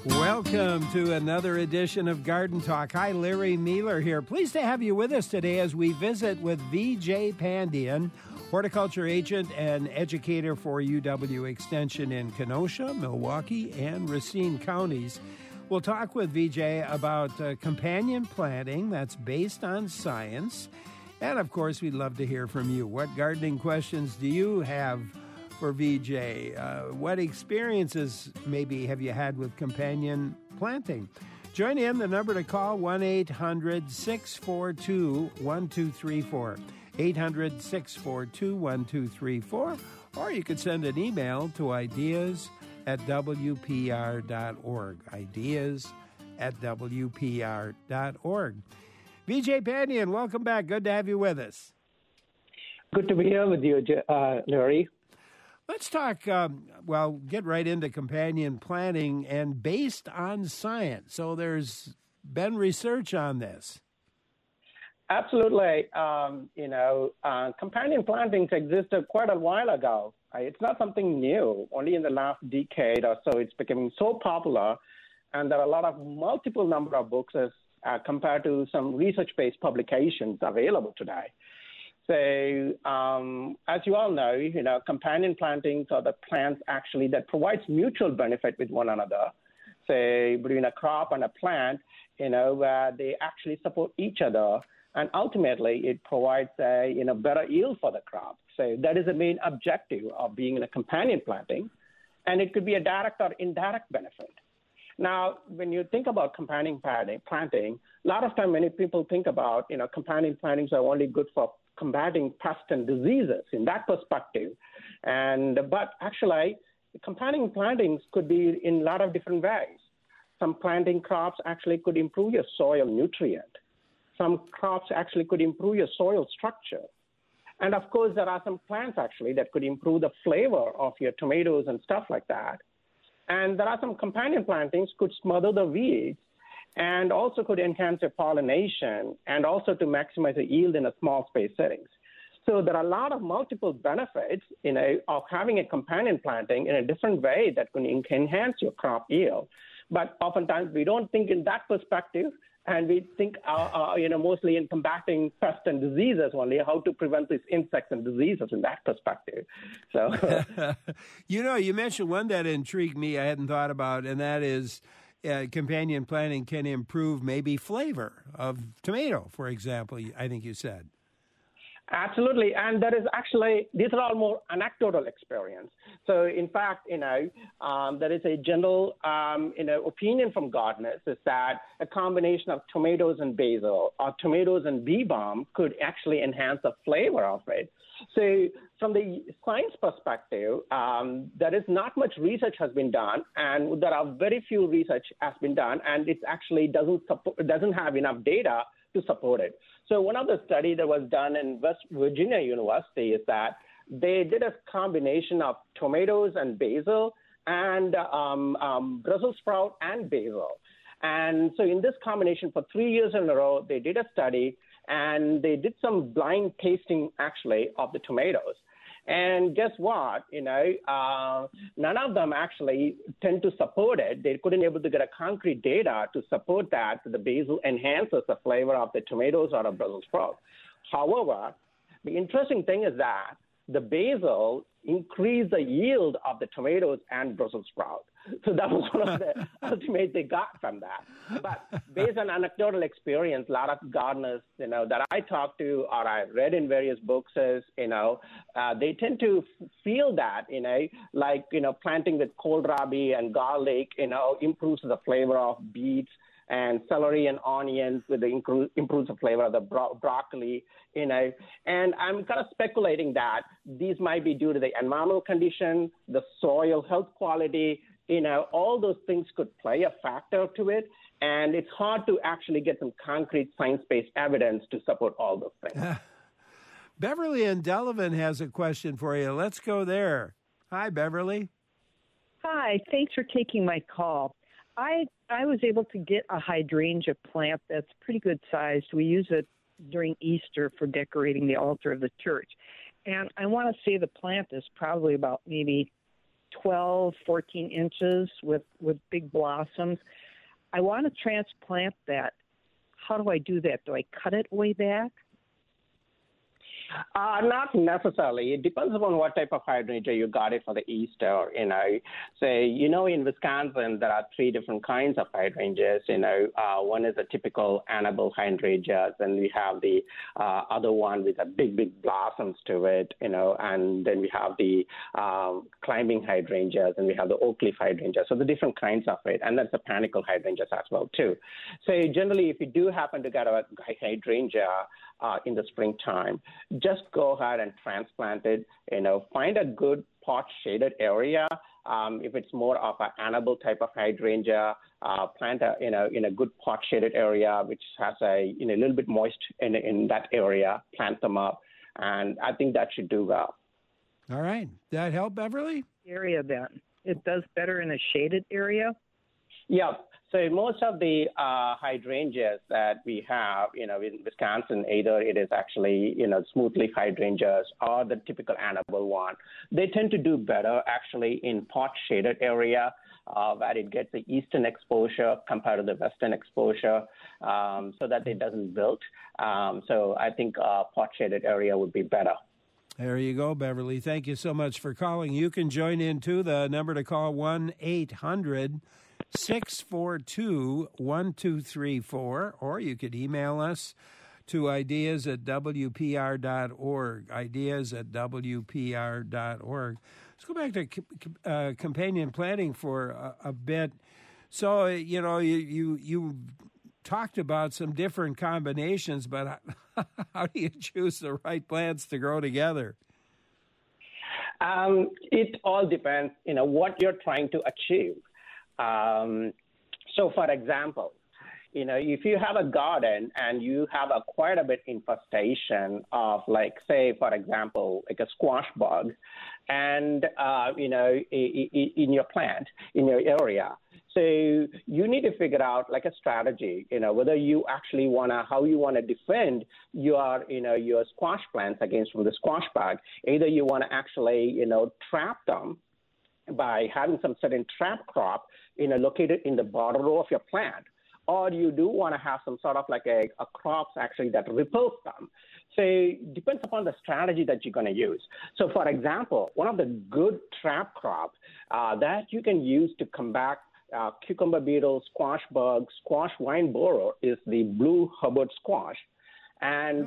Welcome to another edition of Garden Talk. Hi, Larry Mealer here. Pleased to have you with us today as we visit with VJ Pandian, horticulture agent and educator for UW Extension in Kenosha, Milwaukee, and Racine counties. We'll talk with VJ about companion planting that's based on science. And, of course, we'd love to hear from you. What gardening questions do you have for VJ? What experiences maybe have you had with companion planting? Join in. The number to call, 1-800-642-1234. 800-642-1234. Or you could send an email to ideas@wpr.org. Ideas@wpr.org. VJ Pandian, welcome back. Good to have you with us. Good to be here with you, Larry. Let's talk, get right into companion planting and based on science. So there's been research on this. Absolutely. Companion plantings existed quite a while ago. It's not something new. Only in the last decade or so, it's becoming so popular. And there are a lot of multiple number of books as compared to some research-based publications available today. So, as you all know, companion plantings are the plants actually that provides mutual benefit with one another. So, between a crop and a plant, where they actually support each other, and ultimately it provides a better yield for the crop. So, that is the main objective of being in a companion planting, and it could be a direct or indirect benefit. Now, when you think about companion planting, a lot of time many people think about, companion plantings are only good for combating pests and diseases in that perspective. But actually, companion plantings could be in a lot of different ways. Some planting crops actually could improve your soil nutrient. Some crops actually could improve your soil structure. And of course, there are some plants actually that could improve the flavor of your tomatoes and stuff like that. And there are some companion plantings could smother the weeds and also could enhance your pollination and also to maximize the yield in a small space settings. So there are a lot of multiple benefits, of having a companion planting in a different way that can enhance your crop yield. But oftentimes we don't think in that perspective, and we think, mostly in combating pests and diseases only, how to prevent these insects and diseases in that perspective. So, you mentioned one that intrigued me I hadn't thought about, and that is companion planting can improve maybe flavor of tomato, for example, I think you said. Absolutely. And there is actually, these are all more anecdotal experience. So in fact, there is a general, opinion from gardeners is that a combination of tomatoes and basil or tomatoes and bee balm could actually enhance the flavor of it. So from the science perspective, there is not much research has been done, and there are very few research has been done, and it actually doesn't have enough data to support it. So one of the studies that was done in West Virginia University is that they did a combination of tomatoes and basil and Brussels sprout and basil. And so in this combination for 3 years in a row, they did a study and they did some blind tasting actually of the tomatoes. And guess what? None of them actually tend to support it. They couldn't able to get a concrete data to support that the basil enhances the flavor of the tomatoes or the Brussels sprout. However, the interesting thing is that the basil increased the yield of the tomatoes and Brussels sprout. So that was one of the ultimate they got from that. But based on anecdotal experience, a lot of gardeners, that I talked to or I read in various books is, they tend to feel that, planting with kohlrabi and garlic, improves the flavor of beets and celery and onions with the improves the flavor of the broccoli, And I'm kind of speculating that these might be due to the environmental condition, the soil health quality, all those things could play a factor to it. And it's hard to actually get some concrete science-based evidence to support all those things. Beverly in Delavan has a question for you. Let's go there. Hi, Beverly. Hi, thanks for taking my call. I was able to get a hydrangea plant that's pretty good sized. We use it during Easter for decorating the altar of the church. And I want to say the plant is probably about maybe 12, 14 inches with big blossoms. I want to transplant that. How do I do that? Do I cut it way back? Not necessarily. It depends upon what type of hydrangea you got it for the Easter, So, in Wisconsin, there are three different kinds of hydrangeas, One is a typical Annabelle hydrangea, then we have the other one with a big blossoms to it, and then we have the climbing hydrangeas, and we have the oak leaf hydrangea. So the different kinds of it, and that's the panicle hydrangeas as well, too. So generally, if you do happen to get a hydrangea in the springtime, just go ahead and transplant it. Find a good pot shaded area. If it's more of an Annabelle type of hydrangea, plant in a good pot shaded area which has a little bit moist in that area. Plant them up, and I think that should do well. All right, that help, Beverly? Area then it does better in a shaded area. Yeah. So most of the hydrangeas that we have, in Wisconsin, either it is actually, smooth leaf hydrangeas or the typical Annabelle one. They tend to do better actually in pot shaded area where it gets the eastern exposure compared to the western exposure, so that it doesn't wilt. So I think pot shaded area would be better. There you go, Beverly. Thank you so much for calling. You can join in too. The number to call 1-800-642-1234, or you could email us to ideas@wpr.org, ideas@wpr.org. Let's go back to companion planting for a bit. So, you talked about some different combinations, but how do you choose the right plants to grow together? It all depends, what you're trying to achieve. So, for example, if you have a garden and you have quite a bit infestation of, say, for example, like a squash bug, and in your plant, in your area. So you need to figure out a strategy, whether you actually how you want to defend your squash plants against from the squash bug. Either you want to actually, trap them by having some certain trap crop, located in the border row of your plant, or you do want to have some sort of a crops actually that repels them. So it depends upon the strategy that you're going to use. So, for example, one of the good trap crops that you can use to combat cucumber beetle, squash bug, squash vine borer is the blue Hubbard squash. And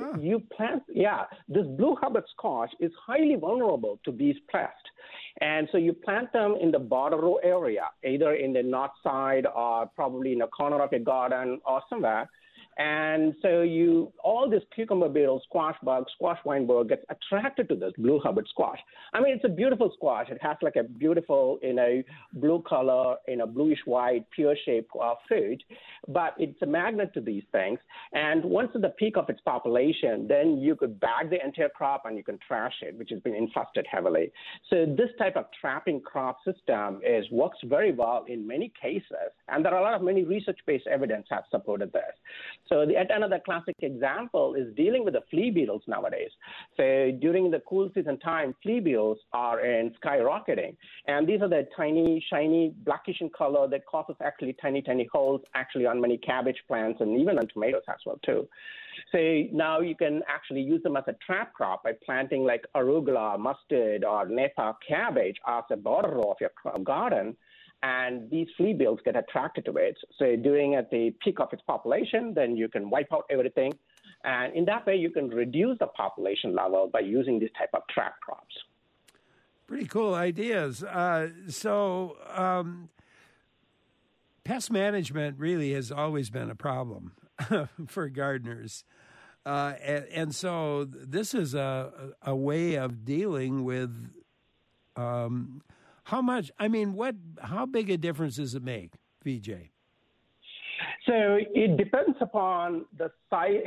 this blue Hubbard squash is highly vulnerable to these pests. And so you plant them in the border row area, either in the north side or probably in a corner of your garden or somewhere. And so all this cucumber beetle, squash bug, squash vine borer gets attracted to this blue Hubbard squash. I mean, it's a beautiful squash. It has a beautiful, blue color, bluish white, pear-shaped fruit, but it's a magnet to these things. And once at the peak of its population, then you could bag the entire crop and you can trash it, which has been infested heavily. So this type of trapping crop system works very well in many cases, and there are many research-based evidence have supported this. So yet another classic example is dealing with the flea beetles nowadays. So during the cool season time, flea beetles are skyrocketing. And these are the tiny, shiny, blackish in color that causes actually tiny holes actually on many cabbage plants and even on tomatoes as well too. So now you can actually use them as a trap crop by planting arugula, mustard, or Napa cabbage as a border row of your garden. And these flea beetles get attracted to it. So during at the peak of its population, then you can wipe out everything. And in that way, you can reduce the population level by using this type of trap crops. Pretty cool ideas. Pest management really has always been a problem for gardeners. And so this is a way of dealing with how big a difference does it make, VJ? So it depends upon the size,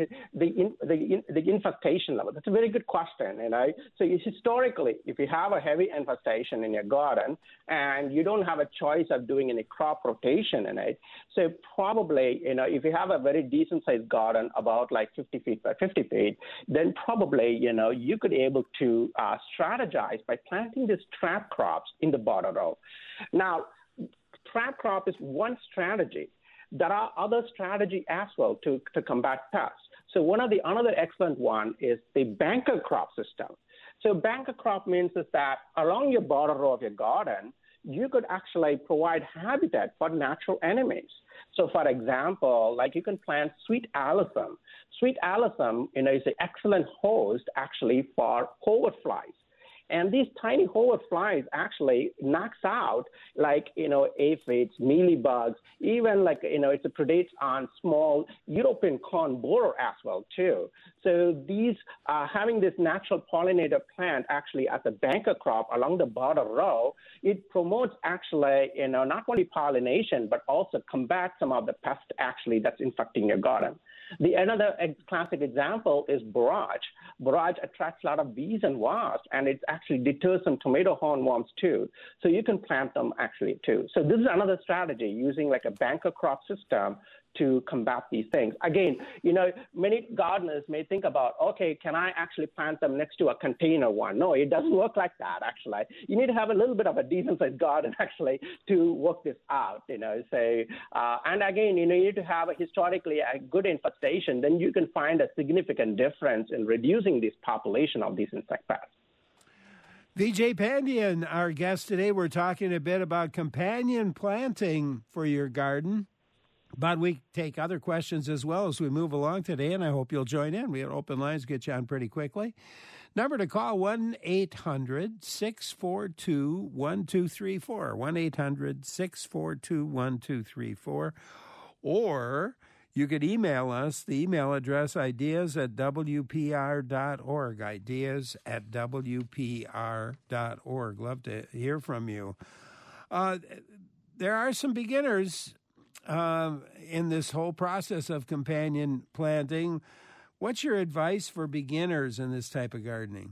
the infestation level. That's a very good question. So historically, if you have a heavy infestation in your garden and you don't have a choice of doing any crop rotation in it, so probably if you have a very decent sized garden, about like 50 feet by 50 feet, then probably you could be able to strategize by planting these trap crops in the border row. Now, trap crop is one strategy. There are other strategies as well to combat pests. So another excellent one is the banker crop system. So banker crop means is that along your border row of your garden, you could actually provide habitat for natural enemies. So, for example, like you can plant sweet alyssum. Sweet alyssum, is an excellent host actually for hoverflies. And these tiny hoverflies actually knocks out aphids, mealybugs, even it predates on small European corn borer as well too. So these having this natural pollinator plant actually as a banker crop along the border row, it promotes actually not only pollination but also combat some of the pests actually that's infecting your garden. Another classic example is borage. Borage attracts a lot of bees and wasps, and it actually deters some tomato hornworms too. So you can plant them actually too. So this is another strategy, using like a banker crop system to combat these things. Again, many gardeners may think about, okay, can I actually plant them next to a container one? No, it doesn't work like that, actually. You need to have a little bit of a decent-sized garden, actually, to work this out, and again, you need to have historically a good infestation. Then you can find a significant difference in reducing this population of these insect pests. Vijay Pandian, our guest today. We're talking a bit about companion planting for your garden. But we take other questions as well as we move along today, and I hope you'll join in. We have open lines, get you on pretty quickly. Number to call, 1-800-642-1234, 1-800-642-1234. Or you could email us, the email address, ideas@wpr.org, ideas@wpr.org. Love to hear from you. There are some beginners in this whole process of companion planting. What's your advice for beginners in this type of gardening?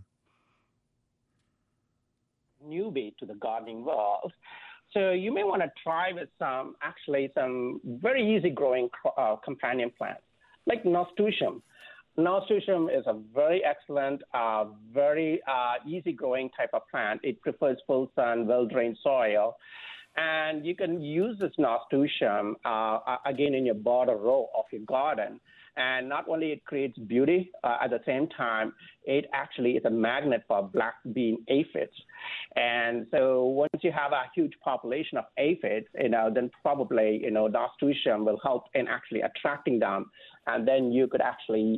Newbie to the gardening world. So you may want to try with some very easy growing companion plants, like nasturtium. Nasturtium is a very excellent, very easy growing type of plant. It prefers full sun, well-drained soil. And you can use this nasturtium, again, in your border row of your garden. And not only it creates beauty, at the same time, it actually is a magnet for black bean aphids. And so once you have a huge population of aphids, then probably, nasturtium will help in actually attracting them. And then you could actually,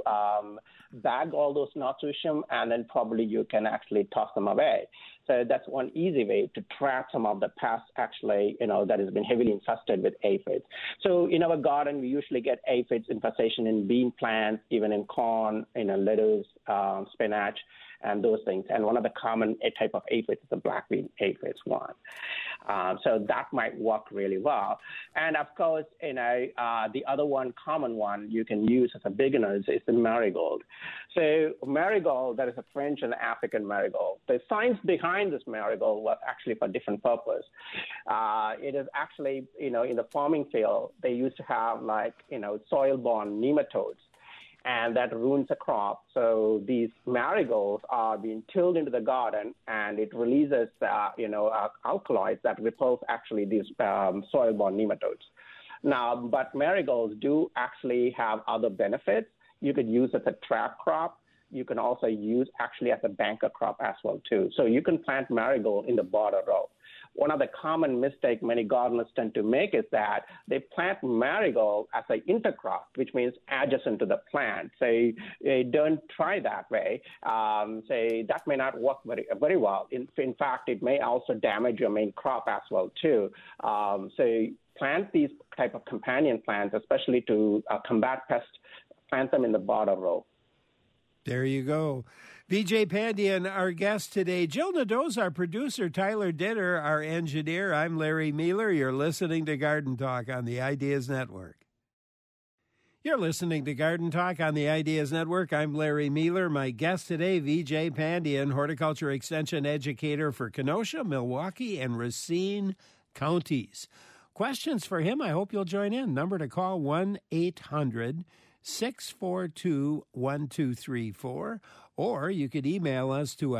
bag all those nasturtium, and then probably you can actually toss them away. So that's one easy way to trap some of the pests actually, that has been heavily infested with aphids. So in our garden, we usually get aphids infestation in bean plants, even in corn, lettuce, spinach, and those things. And one of the common type of aphids is the black bean aphids one. So that might work really well. And of course, the other common one you can use as a beginner is the marigold. So marigold, that is a French and African marigold. The science behind this marigold was actually for different purpose. It is actually, in the farming field, they used to have soil-borne nematodes, and that ruins a crop. So these marigolds are being tilled into the garden, and it releases, alkaloids that repulse actually these soil-borne nematodes. Now, but marigolds do actually have other benefits. You could use as a trap crop. You can also use actually as a banker crop as well too. So you can plant marigold in the border row. One of the common mistakes many gardeners tend to make is that they plant marigold as an intercrop, which means adjacent to the plant. So don't try that way. That may not work very, very well. In fact, it may also damage your main crop as well too. So plant these type of companion plants, especially to combat pests. Plant them in the border row. There you go. VJ Pandian, our guest today. Jill Nadeau's our producer. Tyler Ditter, our engineer. I'm Larry Mealer. You're listening to Garden Talk on the Ideas Network. You're listening to Garden Talk on the Ideas Network. I'm Larry Mealer. My guest today, VJ Pandian, horticulture extension educator for Kenosha, Milwaukee, and Racine counties. Questions for him? I hope you'll join in. Number to call, 1-800-642-1234. Or you could email us to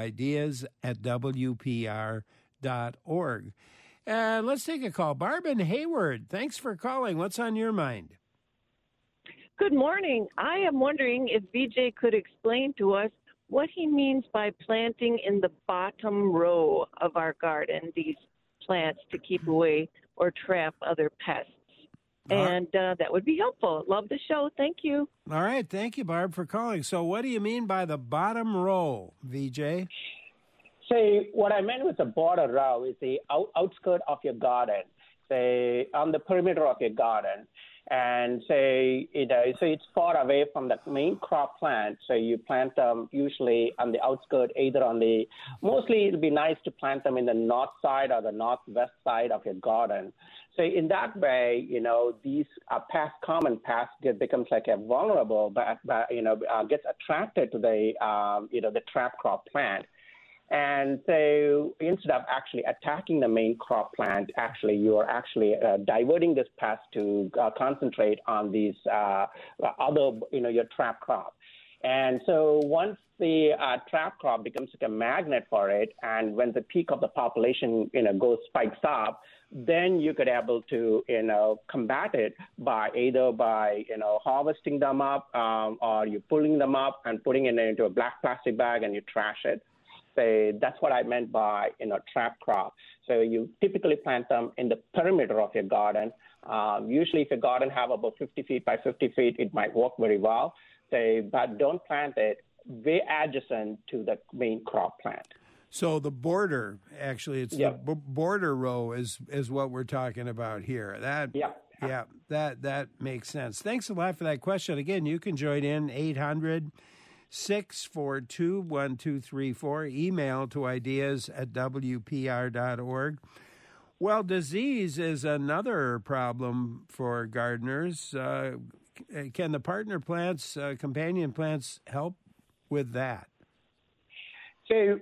ideas@wpr.org. And let's take a call. Barb in Hayward, thanks for calling. What's on your mind? Good morning. I am wondering if VJ could explain to us what he means by planting in the bottom row of our garden these plants to keep away or trap other pests. And that would be helpful. Love the show. Thank you. All right. Thank you, Barb, for calling. So what do you mean by the bottom row, VJ? So what I meant with the border row is the outskirt of your garden, say on the perimeter of your garden. And so it's far away from the main crop plant. So you plant them usually on the outskirts, mostly it'll be nice to plant them in the north side or the northwest side of your garden. So in that way, these common pests becomes like a vulnerable, gets attracted to the trap crop plant. And so instead of actually attacking the main crop plant, you are diverting this pest to concentrate on these your trap crop. And so once the trap crop becomes like a magnet for it, and when the peak of the population, spikes up, then you could able to, combat it by harvesting them up, or you pulling them up and putting it into a black plastic bag and you trash it. So that's what I meant by, trap crop. So you typically plant them in the perimeter of your garden. Usually if your garden have about 50 feet by 50 feet, it might work very well. So, but don't plant it way adjacent to the main crop plant. So the border, the border row is what we're talking about here. That makes sense. Thanks a lot for that question. Again, you can join in 800-642-1234. Email to ideas@wpr.org. Well, disease is another problem for gardeners. Can the partner plants, companion plants, help with that? So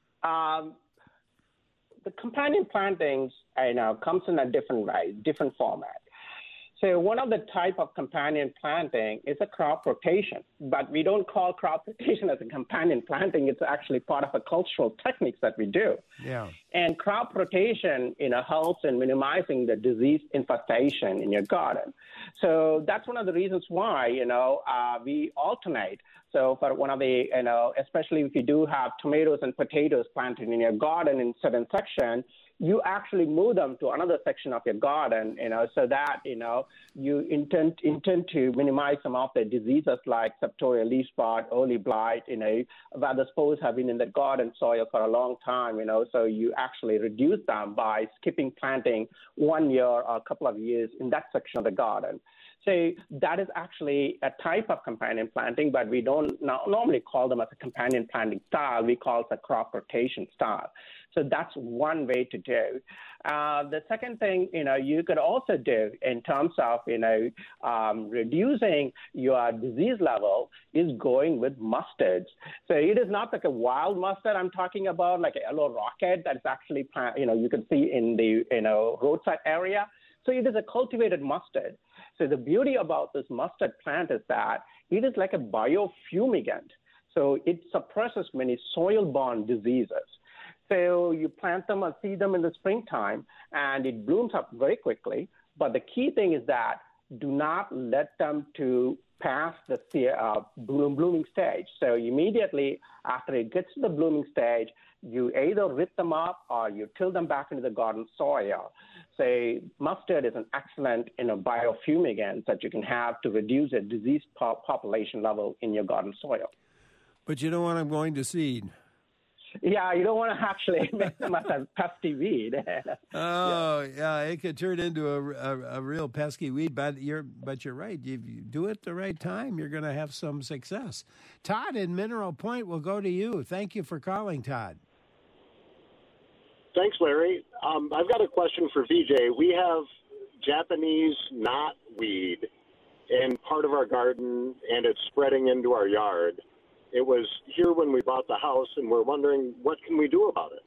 the companion plantings, comes in a different format. So one of the type of companion planting is a crop rotation, but we don't call crop rotation as a companion planting. It's actually part of a cultural techniques that we do. Yeah. And crop rotation, helps in minimizing the disease infestation in your garden. So that's one of the reasons why, we alternate. So for one of the, especially if you do have tomatoes and potatoes planted in your garden in certain section, you actually move them to another section of your garden, so that, you intend to minimize some of the diseases like septoria leaf spot, early blight, where the spores have been in the garden soil for a long time, so you actually reduce them by skipping planting 1 year or a couple of years in that section of the garden. So that is actually a type of companion planting, but we don't normally call them as a companion planting style. We call it a crop rotation style. So that's one way to do. The second thing, you could also do in terms of, reducing your disease level is going with mustards. So it is not like a wild mustard I'm talking about, like a yellow rocket that's actually, you can see in the, roadside area. So it is a cultivated mustard. So the beauty about this mustard plant is that it is like a biofumigant. So it suppresses many soil-borne diseases. So you plant them and seed them in the springtime, and it blooms up very quickly. But the key thing is that do not let them to pass the blooming stage. So immediately after it gets to the blooming stage, you either rip them up or you till them back into the garden soil. So mustard is an excellent biofumigant that you can have to reduce the disease population level in your garden soil. But you don't want them going to seed. Yeah, you don't want to actually make them as a pesky weed. Yeah, it could turn into a real pesky weed. But you're right. If you do it at the right time, you're going to have some success. Todd in Mineral Point will go to you. Thank you for calling, Todd. Thanks, Larry. I've got a question for VJ. We have Japanese knotweed in part of our garden, and it's spreading into our yard. It was here when we bought the house, and we're wondering what can we do about it?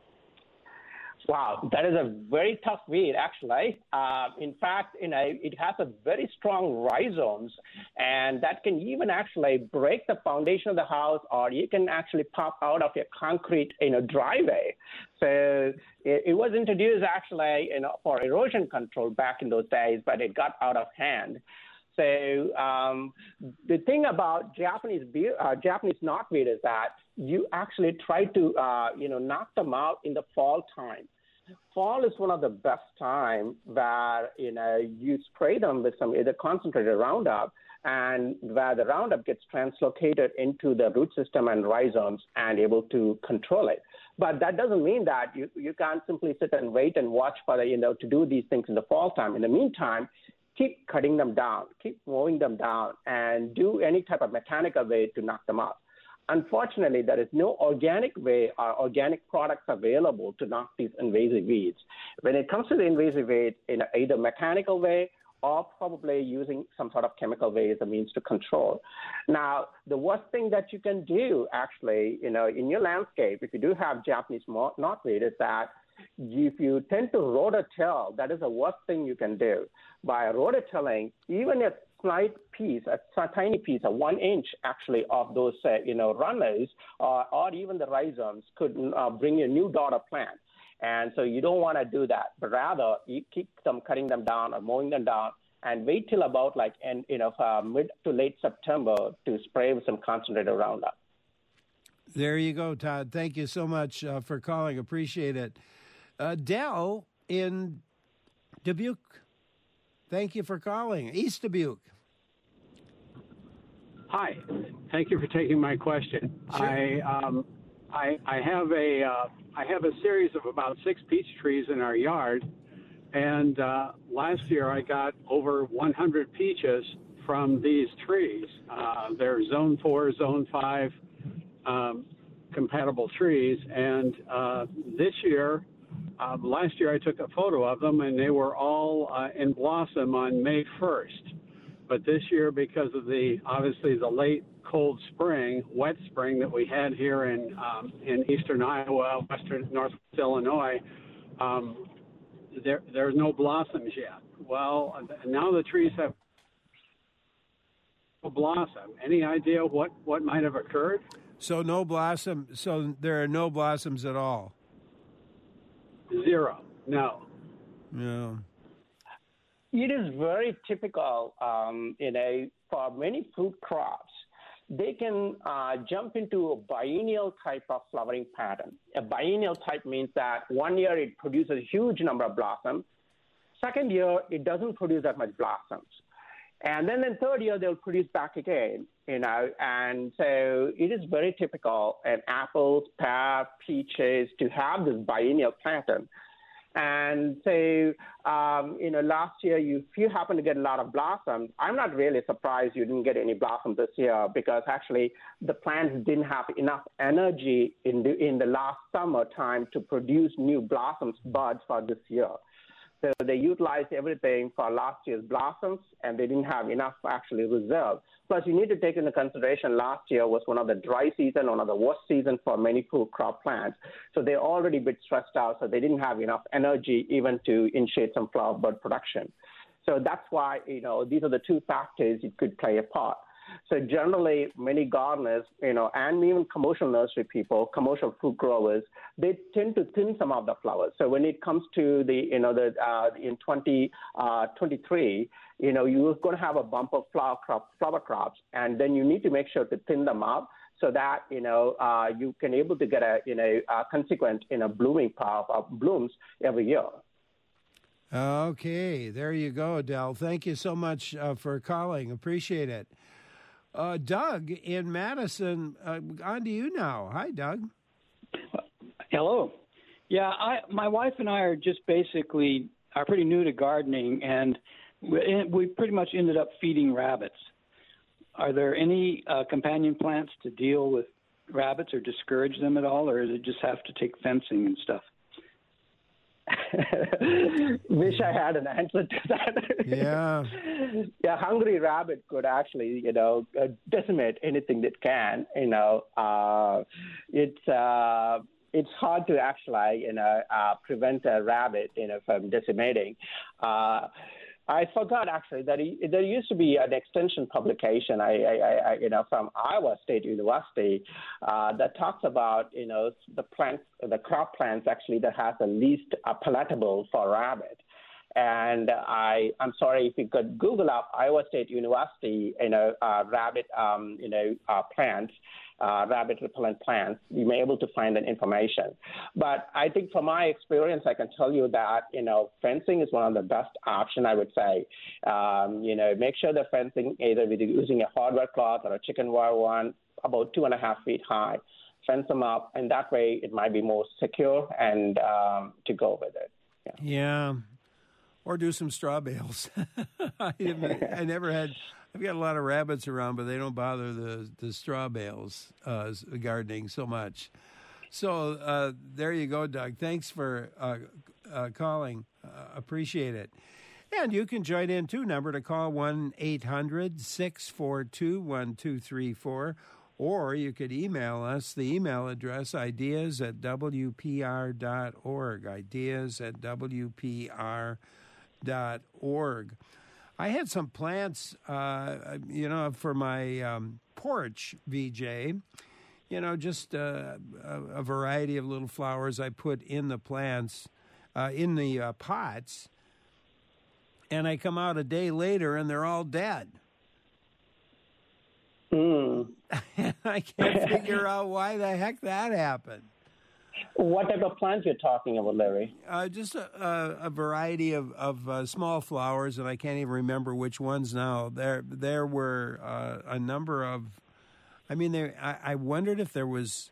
Wow, that is a very tough weed, actually. In fact, it has a very strong rhizomes, and that can even actually break the foundation of the house, or you can actually pop out of your concrete, driveway. So it was introduced actually, for erosion control back in those days, but it got out of hand. So the thing about Japanese knotweed is that you actually try to, knock them out in the fall time. Fall is one of the best time where, you spray them with some either concentrated Roundup, and where the Roundup gets translocated into the root system and rhizomes and able to control it. But that doesn't mean that you can't simply sit and wait and watch for to do these things in the fall time. In the meantime, keep cutting them down, keep mowing them down, and do any type of mechanical way to knock them out. Unfortunately, there is no organic way or organic products available to knock these invasive weeds. When it comes to the invasive weeds, in either mechanical way or probably using some sort of chemical way as a means to control. Now, the worst thing that you can do actually, in your landscape, if you do have Japanese knotweed, is that if you tend to rototill, that is the worst thing you can do. By rototilling, even a slight piece, a tiny piece, a 1 inch actually of those, runners or even the rhizomes could bring you a new daughter plant. And so you don't want to do that, but rather you keep cutting them down or mowing them down and wait till about mid to late September to spray with some concentrated Roundup. There you go, Todd. Thank you so much for calling. Appreciate it. Dell in Dubuque. Thank you for calling. East Dubuque. Hi. Thank you for taking my question. Sure. I have a series of about 6 peach trees in our yard, and last year I got over 100 peaches from these trees. They're Zone 4, Zone 5 compatible trees, and this year, last year I took a photo of them, and they were all in blossom on May 1st. But this year, because of obviously the late cold spring, wet spring that we had here in eastern Iowa, northwest Illinois, there's no blossoms yet. Well, now the trees have blossom. Any idea what might have occurred? So no blossom. So there are no blossoms at all. 0. No. No. It is very typical, for many fruit crops. They can jump into a biennial type of flowering pattern. A biennial type means that 1 year it produces a huge number of blossoms. Second year, it doesn't produce that much blossoms. And then in third year, they'll produce back again, and so it is very typical in apples, pear, peaches to have this biennial pattern. And so, last year, if you happen to get a lot of blossoms, I'm not really surprised you didn't get any blossoms this year because actually the plants didn't have enough energy in the last summertime to produce new blossoms, buds for this year. So they utilized everything for last year's blossoms, and they didn't have enough actually reserve. Plus, you need to take into consideration last year was one of the dry season, one of the worst season for many fruit crop plants. So they're already a bit stressed out, so they didn't have enough energy even to initiate some flower bud production. So that's why, these are the two factors it could play a part. So generally, many gardeners, and even commercial nursery people, commercial fruit growers, they tend to thin some of the flowers. So when it comes to in 2023, you're going to have a bump of flower crops, and then you need to make sure to thin them up so that you can able to get a consequent blooming power of blooms every year. Okay, there you go, Del. Thank you so much for calling. Appreciate it. Doug in Madison, on to you now. Hi, Doug. Hello. Yeah, my wife and I are just basically are pretty new to gardening, and we pretty much ended up feeding rabbits. Are there any companion plants to deal with rabbits or discourage them at all, or does it just have to take fencing and stuff? Wish I had an answer to that. Yeah. Yeah, hungry rabbit could actually, decimate anything that can. It's hard to actually, prevent a rabbit, from decimating. I forgot actually that there used to be an extension publication, from Iowa State University, that talks about, the plants, the crop plants actually that has the least palatable for rabbit. And I'm sorry if you could Google up Iowa State University, rabbit, plants. Rabbit repellent plants, you may be able to find that information. But I think from my experience, I can tell you that, fencing is one of the best options, I would say. Make sure the fencing, either with using a hardware cloth or a chicken wire one, about 2.5 feet high. Fence them up, and that way it might be more secure and to go with it. Yeah. Or do some straw bales. I never had... I've got a lot of rabbits around, but they don't bother the straw bales gardening so much. So there you go, Doug. Thanks for calling. Appreciate it. And you can join in, too. Number to call, 1-800-642-1234. Or you could email us. The email address, ideas@wpr.org. Ideas@wpr.org. I had some plants, for my porch, VJ, just a variety of little flowers I put in the plants, in the pots, and I come out a day later and they're all dead. I can't figure out why the heck that happened. What type of plants you're talking about, Larry? Just a variety of small flowers, and I can't even remember which ones now. There were a number of. I mean, I wondered if there was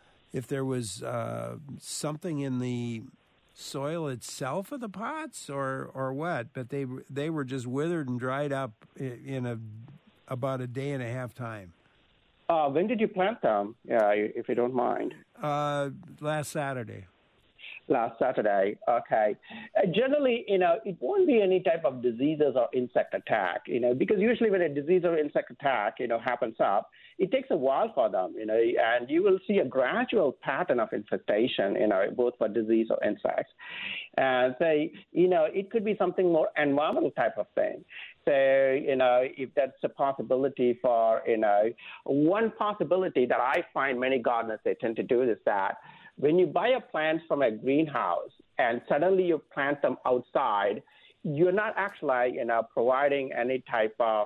something in the soil itself of the pots or what. But they were just withered and dried up in about a day and a half time. When did you plant them? Yeah, if you don't mind. Last Saturday. Last Saturday. Okay. Generally, it won't be any type of diseases or insect attack, because usually when a disease or insect attack, happens up, it takes a while for them, and you will see a gradual pattern of infestation, both for disease or insects. And it could be something more environmental type of thing. So, if that's a possibility for, one possibility that I find many gardeners, they tend to do is that when you buy a plant from a greenhouse and suddenly you plant them outside, you're not actually, providing any type of,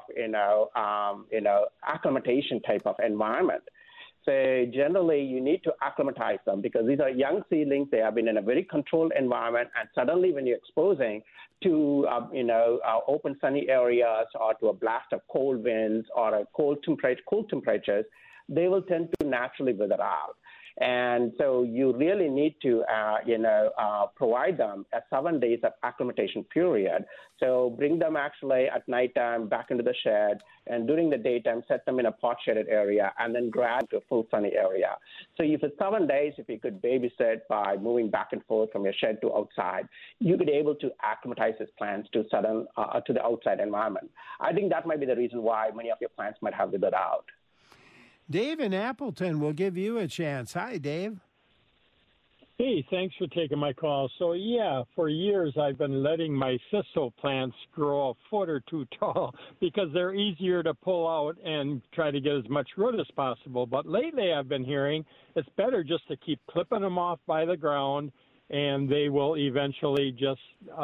acclimatization type of environment. So generally, you need to acclimatize them because these are young seedlings. They have been in a very controlled environment, and suddenly when you're exposing to, open sunny areas or to a blast of cold winds or a cold temperatures, they will tend to naturally wither out. And so you really need to, provide them a 7 days of acclimatization period. So bring them actually at nighttime back into the shed, and during the daytime, set them in a pot shaded area, and then grab to a full sunny area. So if it's 7 days, if you could babysit by moving back and forth from your shed to outside, you could be able to acclimatize these plants to to the outside environment. I think that might be the reason why many of your plants might have withered out. Dave in Appleton will give you a chance. Hi, Dave. Hey, thanks for taking my call. So, for years I've been letting my thistle plants grow a foot or two tall because they're easier to pull out and try to get as much root as possible. But lately I've been hearing it's better just to keep clipping them off by the ground, and they will eventually just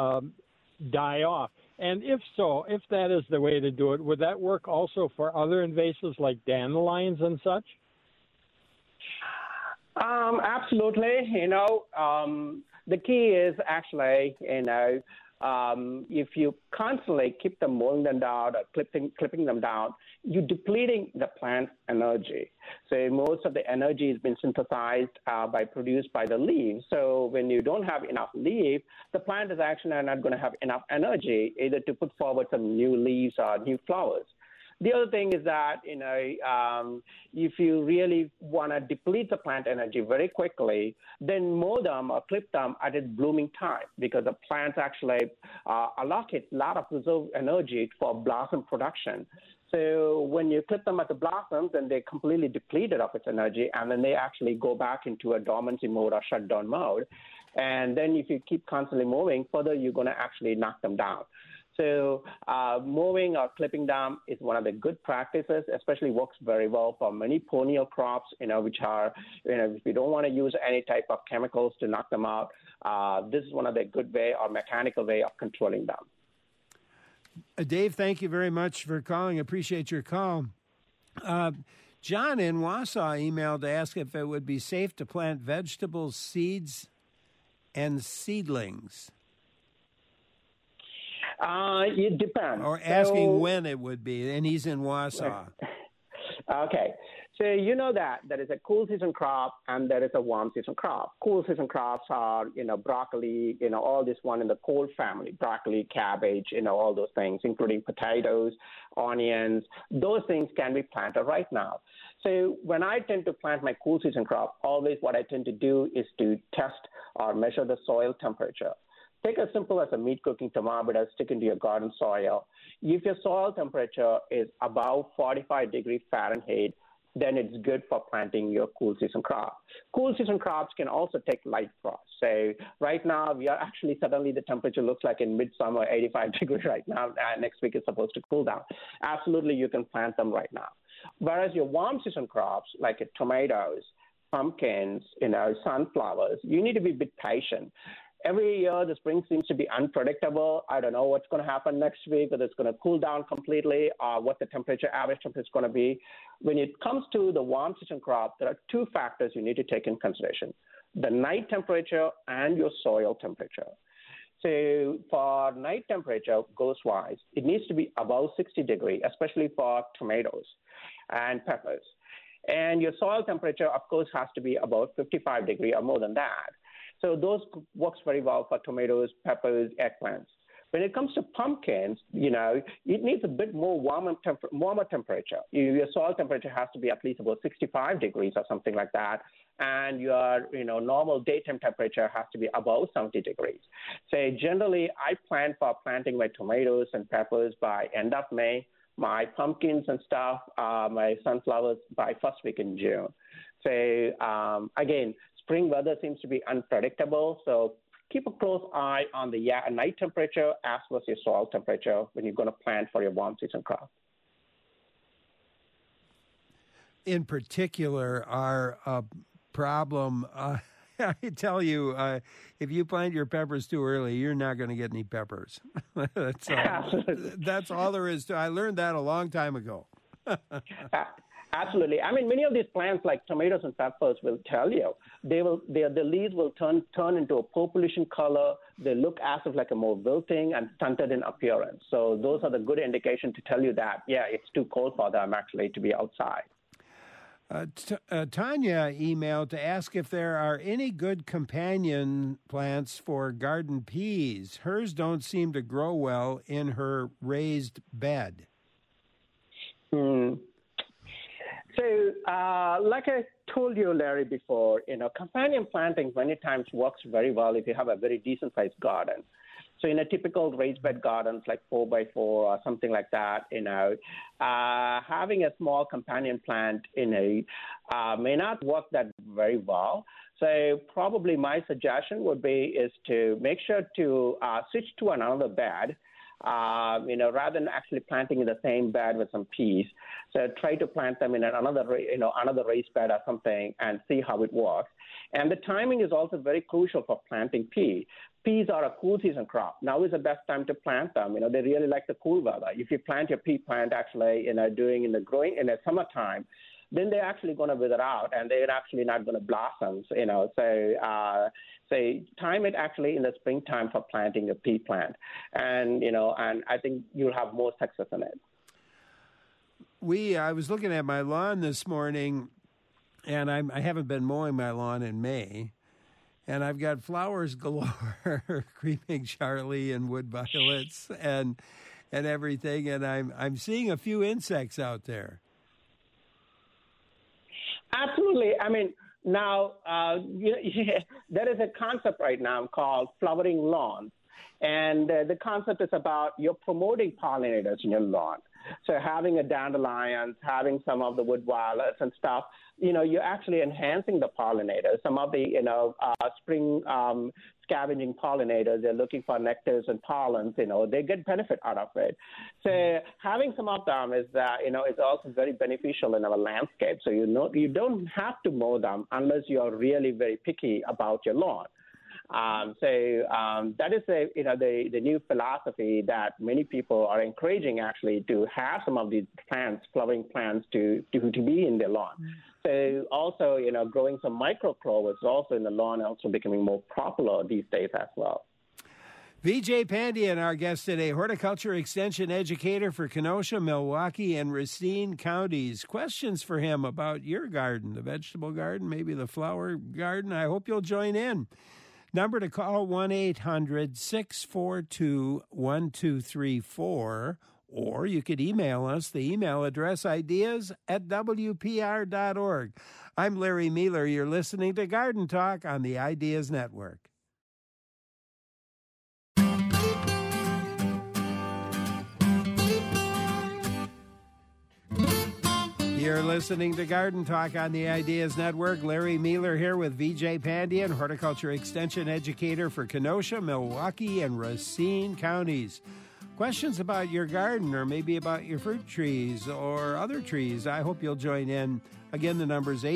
die off. And if that is the way to do it, would that work also for other invasives like dandelions and such? Absolutely. The key is actually, if you constantly keep them mowing them down or clipping them down, you're depleting the plant's energy. So most of the energy has been synthesized produced by the leaves. So when you don't have enough leaf, the plant is actually not going to have enough energy either to put forward some new leaves or new flowers. The other thing is that, if you really want to deplete the plant energy very quickly, then mow them or clip them at its blooming time, because the plants actually allocate a lot of reserve energy for blossom production. So when you clip them at the blossoms, then they're completely depleted of its energy, and then they actually go back into a dormancy mode or shutdown mode. And then if you keep constantly mowing, further you're going to actually knock them down. So mowing or clipping them is one of the good practices, especially works very well for many perennial crops, which are, if you don't want to use any type of chemicals to knock them out, this is one of the good way or mechanical way of controlling them. Dave, thank you very much for calling. Appreciate your call. John in Wausau emailed to ask if it would be safe to plant vegetables, seeds, and seedlings. It depends. Or asking when it would be, and he's in Wausau. Okay. So you know that there is a cool season crop and there is a warm season crop. Cool season crops are, broccoli, all this one in the cold family, broccoli, cabbage, all those things, including potatoes, onions. Those things can be planted right now. So when I tend to plant my cool season crop, always what I tend to do is to test or measure the soil temperature. Take as simple as a meat cooking thermometer, stick into your garden soil. If your soil temperature is above 45 degrees Fahrenheit, then it's good for planting your cool season crop. Cool season crops can also take light frost. So right now, we are actually suddenly the temperature looks like in midsummer, 85 degrees right now. Next week is supposed to cool down. Absolutely, you can plant them right now. Whereas your warm season crops, like tomatoes, pumpkins, sunflowers, you need to be a bit patient. Every year, the spring seems to be unpredictable. I don't know what's going to happen next week, whether it's going to cool down completely or what the average temperature is going to be. When it comes to the warm season crop, there are two factors you need to take in consideration: the night temperature and your soil temperature. So for night temperature, goes-wise, it needs to be above 60 degrees, especially for tomatoes and peppers. And your soil temperature, of course, has to be about 55 degrees or more than that. So those works very well for tomatoes, peppers, eggplants. When it comes to pumpkins, it needs a bit more warmer temperature. Your soil temperature has to be at least about 65 degrees or something like that. And your, normal daytime temperature has to be above 70 degrees. So generally, I plan for planting my tomatoes and peppers by end of May, my pumpkins and stuff, my sunflowers by first week in June. So again, spring weather seems to be unpredictable, so keep a close eye on the night temperature as well as your soil temperature when you're going to plant for your warm season crop. In particular, our problem, I tell you, if you plant your peppers too early, you're not going to get any peppers. That's all there is to it. I learned that a long time ago. Absolutely. I mean, many of these plants, like tomatoes and peppers, will tell you the leaves will turn into a purplish color. They look as if like a more wilting and stunted in appearance. So those are the good indication to tell you that, it's too cold for them actually to be outside. Tanya emailed to ask if there are any good companion plants for garden peas. Hers don't seem to grow well in her raised bed. So, like I told you, Larry, before, companion planting many times works very well if you have a very decent-sized garden. So in a typical raised bed gardens like 4x4 or something like that, having a small companion plant may not work that very well. So probably my suggestion would be is to make sure to switch to another bed. Rather than actually planting in the same bed with some peas. So try to plant them in another raised bed or something and see how it works. And the timing is also very crucial for planting pea. Peas are a cool season crop. Now is the best time to plant them. They really like the cool weather. If you plant your pea plant actually, growing in the summertime, then they're actually going to wither out and they're actually not going to blossom, So say time it actually in the springtime for planting a pea plant, and I think you'll have more success in it. I was looking at my lawn this morning, and I haven't been mowing my lawn in May, and I've got flowers galore, creeping Charlie and wood violets and everything, and I'm seeing a few insects out there. Absolutely. I mean, now there is a concept right now called flowering lawns, and the concept is about you're promoting pollinators in your lawn. So having a dandelions, having some of the wood violets and stuff, you're actually enhancing the pollinators. Some of the, spring scavenging pollinators, they're looking for nectars and pollens, they get benefit out of it. So having some of them is that, is also very beneficial in our landscape. So, you don't have to mow them unless you're really very picky about your lawn. That is the new philosophy that many people are encouraging actually to have some of these plants, flowering plants, to be in their lawn. So also, growing some microclovers also in the lawn also becoming more popular these days as well. V.J. Pandian, our guest today, horticulture extension educator for Kenosha, Milwaukee, and Racine counties. Questions for him about your garden, the vegetable garden, maybe the flower garden. I hope you'll join in. Number to call, 1-800-642-1234, or you could email us. The email address, ideas@wpr.org. I'm Larry Mealer. You're listening to Garden Talk on the Ideas Network. You're listening to Garden Talk on the Ideas Network. Larry Mealer here with V.J. Pandian, horticulture extension educator for Kenosha, Milwaukee, and Racine counties. Questions about your garden or maybe about your fruit trees or other trees, I hope you'll join in. Again, the number is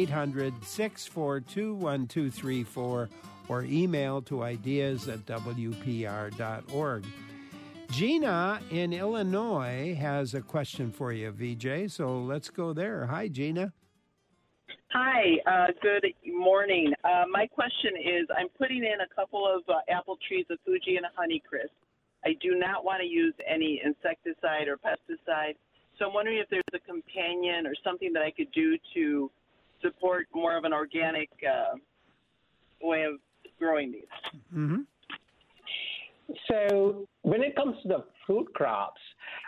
800-642-1234 or email to ideas@wpr.org. Gina in Illinois has a question for you, VJ, so let's go there. Hi, Gina. Hi, good morning. My question is, I'm putting in a couple of apple trees, a Fuji and a Honeycrisp. I do not want to use any insecticide or pesticide, so I'm wondering if there's a companion or something that I could do to support more of an organic way of growing these. Mm-hmm. So when it comes to the fruit crops,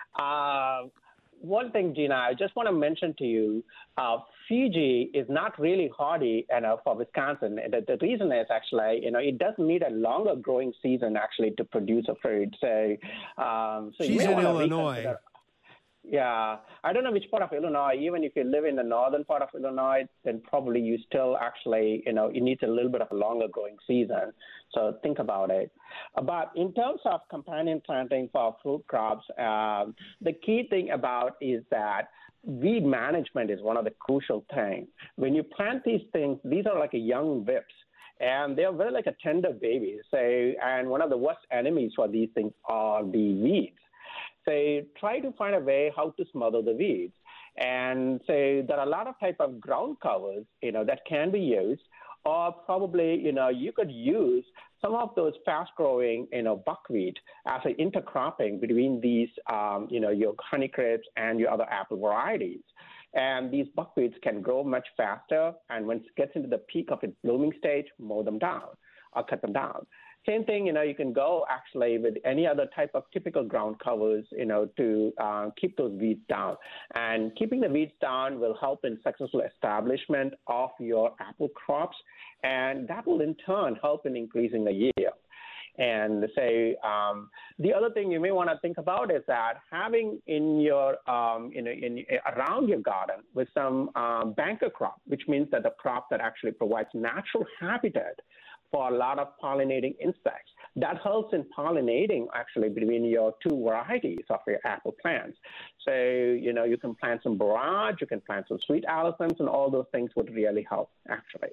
one thing, Gina, I just want to mention to you, Fiji is not really hardy enough for Wisconsin. The reason is actually, it does need a longer growing season actually to produce a fruit. So she's in Illinois. Yeah, I don't know which part of Illinois. Even if you live in the northern part of Illinois, then probably you still actually, it needs a little bit of a longer growing season. So think about it. But in terms of companion planting for fruit crops, the key thing about is that weed management is one of the crucial things. When you plant these things, these are like a young whips. And they're very like a tender baby. And one of the worst enemies for these things are the weeds. So try to find a way how to smother the weeds. And so there are a lot of type of ground covers, that can be used. Or probably, you could use some of those fast-growing, buckwheat as an intercropping between these, your Honeycrisp and your other apple varieties. And these buckwheats can grow much faster. And when it gets into the peak of its blooming stage, mow them down or cut them down. Same thing, you can go actually with any other type of typical ground covers, to keep those weeds down. And keeping the weeds down will help in successful establishment of your apple crops, and that will in turn help in increasing the yield. And so the other thing you may want to think about is that having in your, around your garden with some banker crop, which means that the crop that actually provides natural habitat for a lot of pollinating insects. That helps in pollinating actually between your two varieties of your apple plants. So, you can plant some borage, you can plant some sweet Allisons, and all those things would really help actually.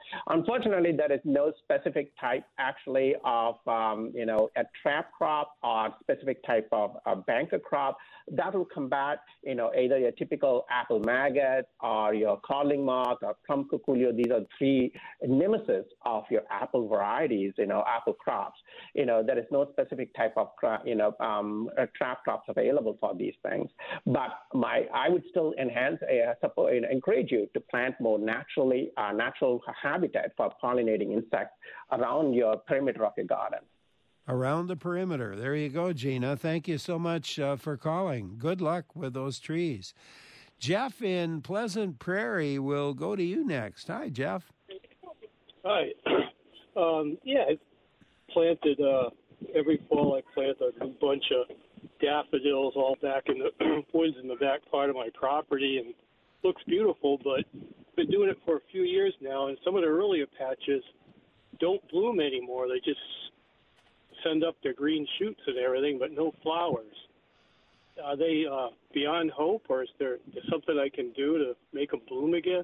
Unfortunately, there is no specific type actually of, a trap crop or specific type of banker crop that will combat, either your typical apple maggot or your codling moth or plum cuculio. These are three nemesis of your apple varieties, apple crops. There is no specific type of, trap crops available for these things. But I would still encourage you to plant more natural habitat for pollinating insects around your perimeter of your garden. Around the perimeter. There you go, Gina. Thank you so much for calling. Good luck with those trees. Jeff in Pleasant Prairie will go to you next. Hi, Jeff. Hi. I planted, every fall I plant a bunch of daffodils all back in the woods in the back part of my property, and looks beautiful, but been doing it for a few years now, and some of the earlier patches don't bloom anymore. They just send up their green shoots and everything, but no flowers. Are they beyond hope, or is there something I can do to make them bloom again?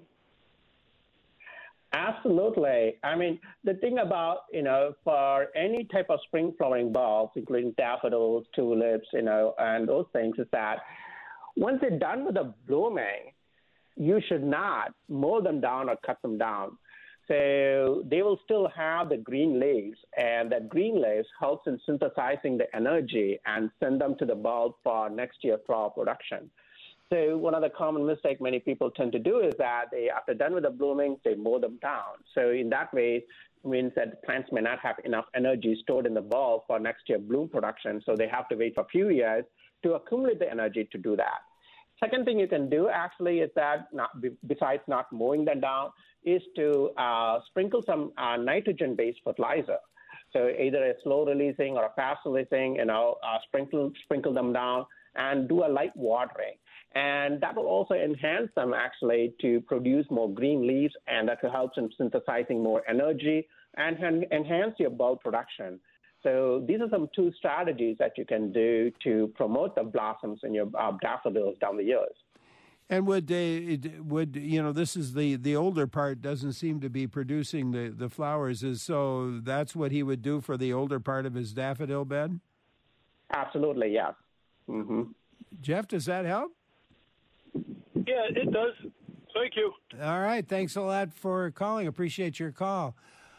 Absolutely. I mean, the thing about, for any type of spring flowering bulbs, including daffodils, tulips, and those things, is that once they're done with the blooming, you should not mow them down or cut them down. So they will still have the green leaves, and that green leaves helps in synthesizing the energy and send them to the bulb for next year flower production. So one of the common mistakes many people tend to do is that after done with the blooming, they mow them down. So in that way, it means that the plants may not have enough energy stored in the bulb for next year bloom production, so they have to wait for a few years to accumulate the energy to do that. Second thing you can do actually is that, besides not mowing them down, is to sprinkle some nitrogen-based fertilizer. So either a slow-releasing or a fast-releasing, sprinkle them down and do a light watering. And that will also enhance them actually to produce more green leaves, and that will help in synthesizing more energy and enhance your bulb production. So these are some two strategies that you can do to promote the blossoms in your daffodils down the years. And would this is the older part doesn't seem to be producing the flowers, so that's what he would do for the older part of his daffodil bed? Absolutely, yes. Mm-hmm. Jeff, does that help? Yeah, it does. Thank you. All right. Thanks a lot for calling. Appreciate your call.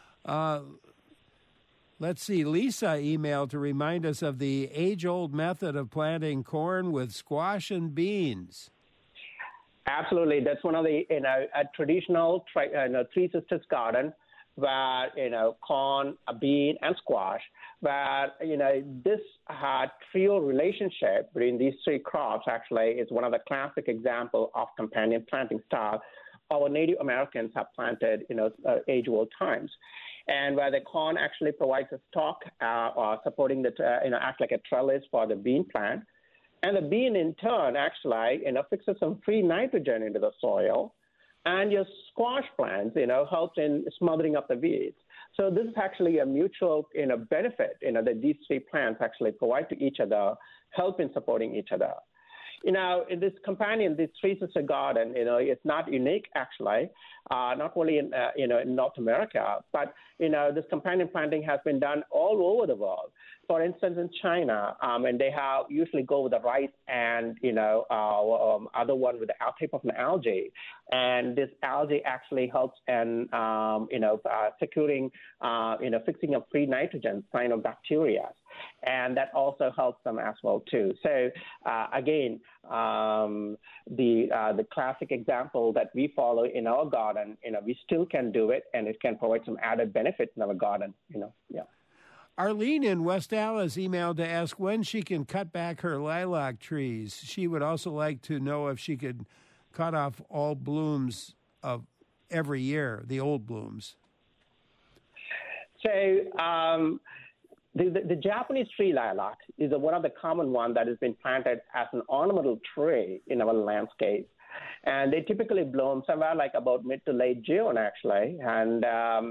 Let's see. Lisa emailed to remind us of the age-old method of planting corn with squash and beans. Absolutely. That's one of the, a traditional Three Sisters garden where, corn, a bean, and squash, where, this trio relationship between these three crops actually is one of the classic examples of companion planting style our Native Americans have planted, age-old times. And where the corn actually provides a stalk or supporting act like a trellis for the bean plant. And the bean, in turn, actually, fixes some free nitrogen into the soil. And your squash plants, helps in smothering up the weeds. So this is actually a mutual, benefit, that these three plants actually provide to each other, help in supporting each other. In this companion, this Three Sister garden, it's not unique, actually, not only in North America, but, this companion planting has been done all over the world. For instance, in China, and they usually go with the rice and, other one with the type of an algae. And this algae actually helps in, securing, fixing up free nitrogen, cyanobacteria. And that also helps them as well, too. So, again, the classic example that we follow in our garden, we still can do it, and it can provide some added benefits in our garden, yeah. Arlene in West Allis emailed to ask when she can cut back her lilac trees. She would also like to know if she could cut off all blooms of every year, the old blooms. So the Japanese tree lilac is one of the common ones that has been planted as an ornamental tree in our landscape. And they typically bloom somewhere like about mid to late June, actually. And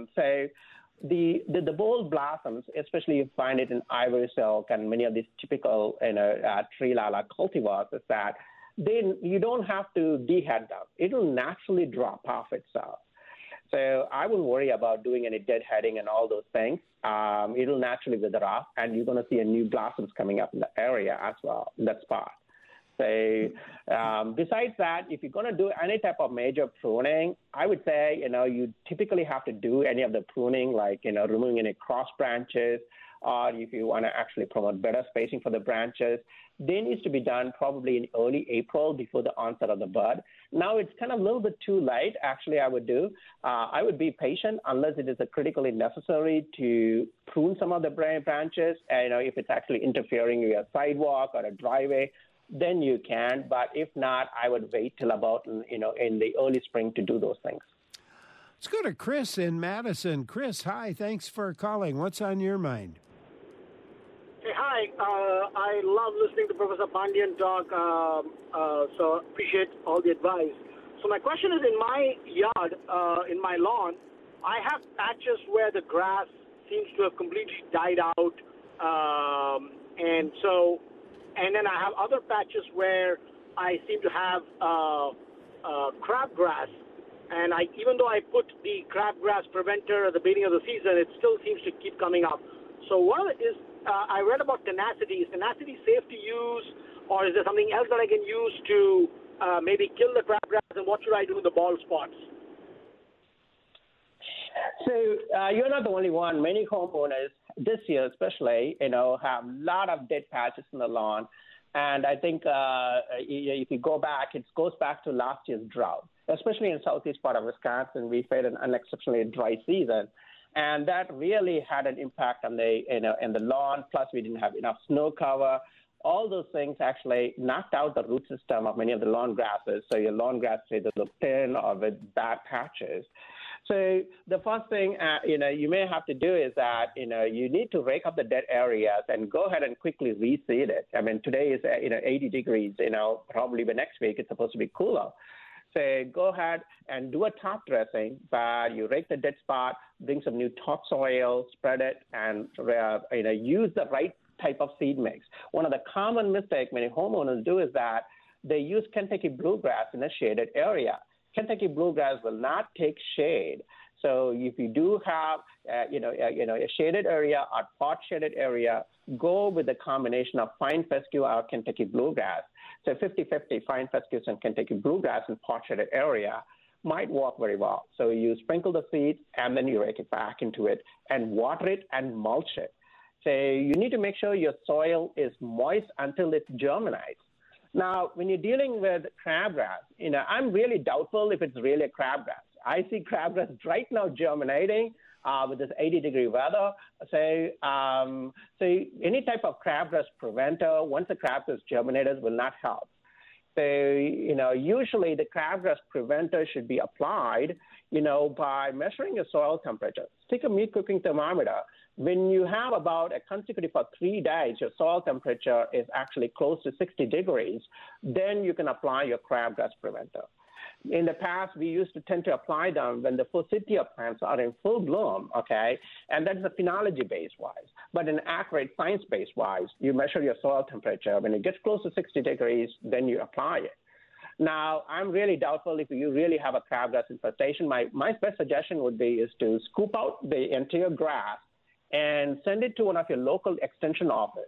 the bold blossoms, especially you find it in ivory silk and many of these typical tree lilac cultivars, is that you don't have to dehead them. It will naturally drop off itself. So I wouldn't worry about doing any deadheading and all those things. It'll naturally wither off, and you're going to see a new blossoms coming up in the area as well, in that spot. So besides that, if you're going to do any type of major pruning, I would say, you typically have to do any of the pruning, like, removing any cross branches, or if you want to actually promote better spacing for the branches, they needs to be done probably in early April before the onset of the bud. Now it's kind of a little bit too late, actually, I would do. I would be patient unless it is critically necessary to prune some of the branches. If it's actually interfering with a sidewalk or a driveway, then you can. But if not, I would wait till about, in the early spring to do those things. Let's go to Chris in Madison. Chris, hi. Thanks for calling. What's on your mind? Hey, hi. I love listening to Professor Pandian talk, so appreciate all the advice. So my question is, in my yard, in my lawn, I have patches where the grass seems to have completely died out, and then I have other patches where I seem to have crabgrass. And even though I put the crabgrass preventer at the beginning of the season, it still seems to keep coming up. So I read about tenacity. Is tenacity safe to use, or is there something else that I can use to maybe kill the crabgrass, and what should I do with the bald spots? So you're not the only one. Many homeowners this year especially, have a lot of dead patches in the lawn. And I think if you go back, it goes back to last year's drought, especially in southeast part of Wisconsin. We faced an unexceptionally dry season. And that really had an impact on the lawn. Plus, we didn't have enough snow cover. All those things actually knocked out the root system of many of the lawn grasses. So your lawn grass either look thin or with bad patches. So the first thing, you may have to do is that, you need to rake up the dead areas and go ahead and quickly reseed it. I mean, today is, 80 degrees, probably the next week it's supposed to be cooler. So go ahead and do a top dressing, but you rake the dead spot, bring some new topsoil, spread it, and, use the right type of seed mix. One of the common mistakes many homeowners do is that they use Kentucky bluegrass in a shaded area. Kentucky bluegrass will not take shade. So if you do have, a shaded area or pot shaded area, go with a combination of fine fescue or Kentucky bluegrass. So 50-50 fine fescue and Kentucky bluegrass in pot shaded area might work very well. So you sprinkle the seeds and then you rake it back into it and water it and mulch it. So you need to make sure your soil is moist until it germinates. Now, when you're dealing with crabgrass, I'm really doubtful if it's really a crabgrass. I see crabgrass right now germinating with this 80-degree weather. So any type of crabgrass preventer, once the crabgrass germinated, will not help. So, usually the crabgrass preventer should be applied, by measuring your soil temperature. Stick a meat cooking thermometer. When you have about a consecutive for 3 days, your soil temperature is actually close to 60 degrees, then you can apply your crabgrass preventer. In the past, we used to tend to apply them when the forsythia plants are in full bloom, okay? And that is a phenology-based wise. But in accurate science-based wise, you measure your soil temperature. When it gets close to 60 degrees, then you apply it. Now, I'm really doubtful if you really have a crabgrass infestation. My best suggestion would be is to scoop out the entire grass and send it to one of your local extension office.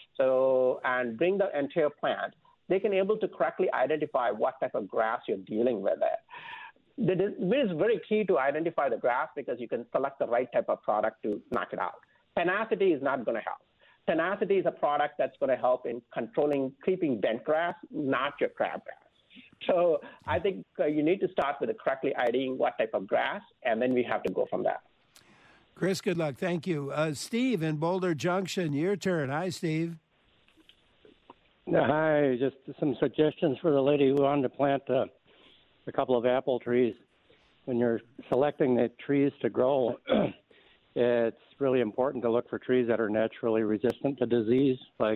And bring the entire plant. They can able to correctly identify what type of grass you're dealing with there. It is very key to identify the grass because you can select the right type of product to knock it out. Tenacity is not going to help. Tenacity is a product that's going to help in controlling creeping bent grass, not your crabgrass. So I think you need to start with correctly IDing what type of grass, and then we have to go from there. Chris, good luck. Thank you. Steve in Boulder Junction, your turn. Hi, Steve. Hi, just some suggestions for the lady who wanted to plant a couple of apple trees. When you're selecting the trees to grow, it's really important to look for trees that are naturally resistant to disease, like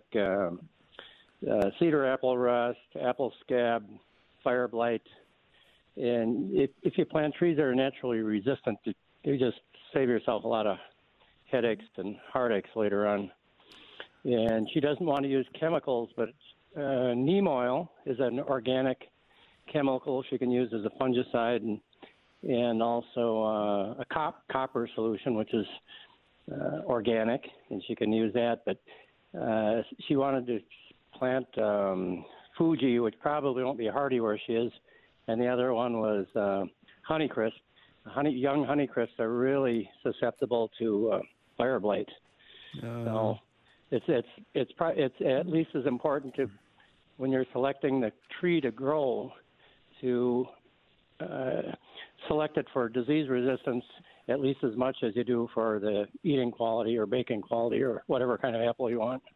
cedar apple rust, apple scab, fire blight. And if you plant trees that are naturally resistant, you just save yourself a lot of headaches and heartaches later on. And she doesn't want to use chemicals, but neem oil is an organic chemical she can use as a fungicide, and and also a copper solution, which is organic, and she can use that. But she wanted to plant Fuji, which probably won't be hardy where she is, and the other one was Honeycrisp. Young Honeycrisps are really susceptible to fire blight. So it's at least as important to when you're selecting the tree to grow to select it for disease resistance at least as much as you do for the eating quality or baking quality or whatever kind of apple you want.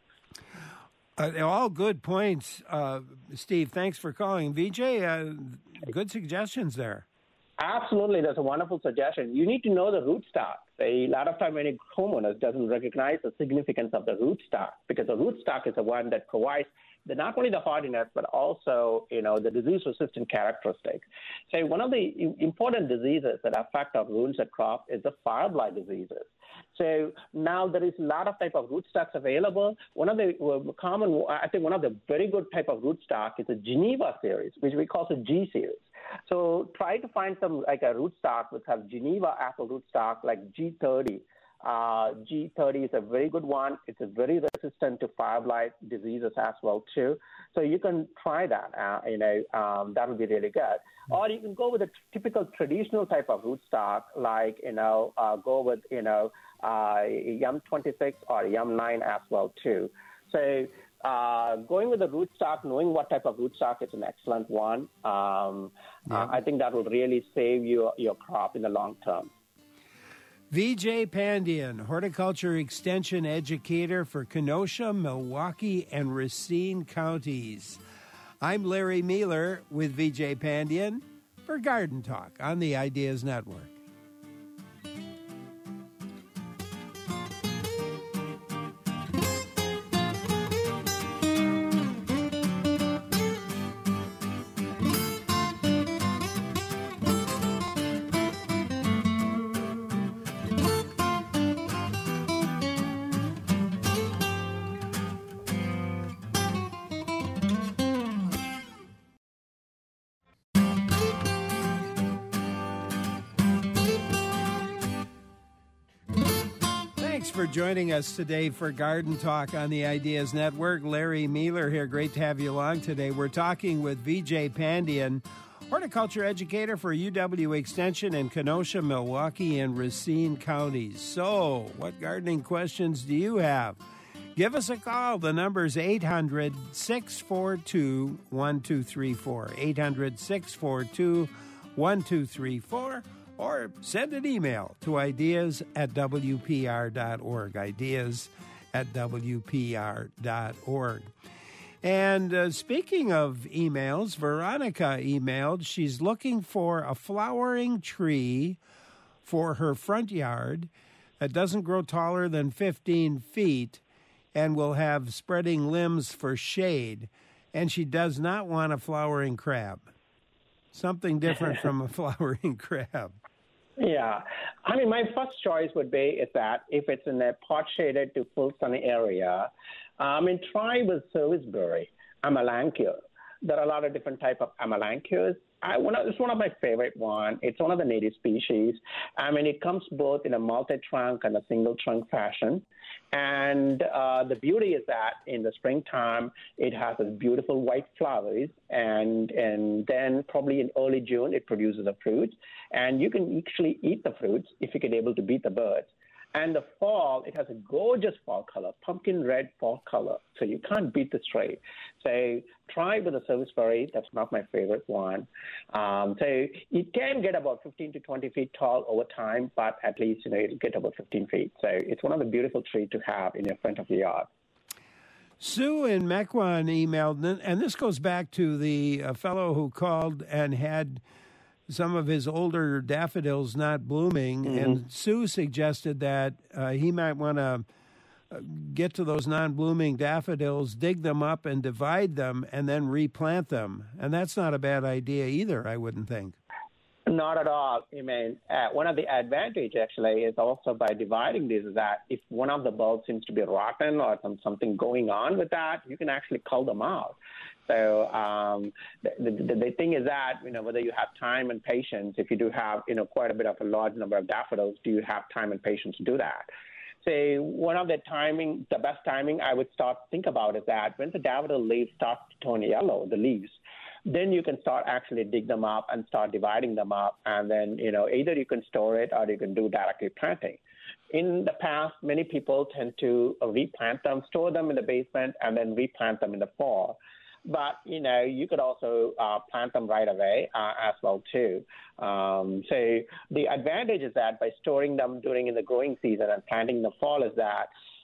All good points, Steve. Thanks for calling. Vijay, good suggestions there. Absolutely, that's a wonderful suggestion. You need to know the rootstock. A lot of time, many homeowners doesn't recognize the significance of the rootstock because the rootstock is the one that provides not only the hardiness but also, the disease-resistant characteristics. So one of the important diseases that affect our rootstock crop is the fire blight diseases. So now there is a lot of type of rootstocks available. One of the one of the very good type of rootstock is the Geneva series, which we call the G series. So try to find some like a rootstock which has Geneva apple rootstock like G30. G30 is a very good one. It's very resistant to fire blight diseases as well too. So you can try that. That would be really good. Or you can go with a typical traditional type of rootstock, like go with Yum 26 or Yum 9 as well too. So going with the rootstock, knowing what type of rootstock is an excellent one. I think that will really save your crop in the long term. Vijay Pandian, horticulture extension educator for Kenosha, Milwaukee, and Racine counties. I'm Larry Mealer with Vijay Pandian for Garden Talk on the Ideas Network. Thanks for joining us today for Garden Talk on the Ideas Network. Larry Mealer here. Great to have you along today. We're talking with Vijay Pandian, horticulture educator for UW Extension in Kenosha, Milwaukee, and Racine counties. So, what gardening questions do you have? Give us a call. The number is 800-642-1234. 800-642-1234. Or send an email to ideas@wpr.org. Ideas@wpr.org. And speaking of emails, Veronica emailed. She's looking for a flowering tree for her front yard that doesn't grow taller than 15 feet and will have spreading limbs for shade. And she does not want a flowering crab. Something different from a flowering crab. Yeah. My first choice would be is that if it's in a pot-shaded to full sunny area, try with serviceberry, Amelanchier. There are a lot of different types of Amelanchiers. It's one of my favorite ones. It's one of the native species. It comes both in a multi-trunk and a single-trunk fashion. And the beauty is that in the springtime, it has a beautiful white flowers. And then probably in early June, it produces a fruit. And you can actually eat the fruits if you can able to beat the birds. And the fall, it has a gorgeous fall color, pumpkin red fall color. So you can't beat the tree. So try with the serviceberry. That's not my favorite one. So it can get about 15 to 20 feet tall over time, but at least, it'll get about 15 feet. So it's one of the beautiful trees to have in your front of the yard. Sue in Mequon emailed, and this goes back to the fellow who called and had some of his older daffodils not blooming, and Sue suggested that he might want to get to those non-blooming daffodils, dig them up and divide them, and then replant them. And that's not a bad idea either, I wouldn't think. not at all. I mean, one of the advantages actually is also by dividing these is that if one of the bulbs seems to be rotten or something going on with that, you can actually cull them out. So the thing is that, whether you have time and patience, if you do have, quite a bit of a large number of daffodils, do you have time and patience to do that? So one of the best timing I would think about is that when the daffodil leaves start to turn yellow, the leaves, then you can start actually dig them up and start dividing them up. And then, either you can store it or you can do directly planting. In the past, many people tend to replant them, store them in the basement, and then replant them in the fall. But, you could also plant them right away as well, too. So the advantage is that by storing them in the growing season and planting in the fall is that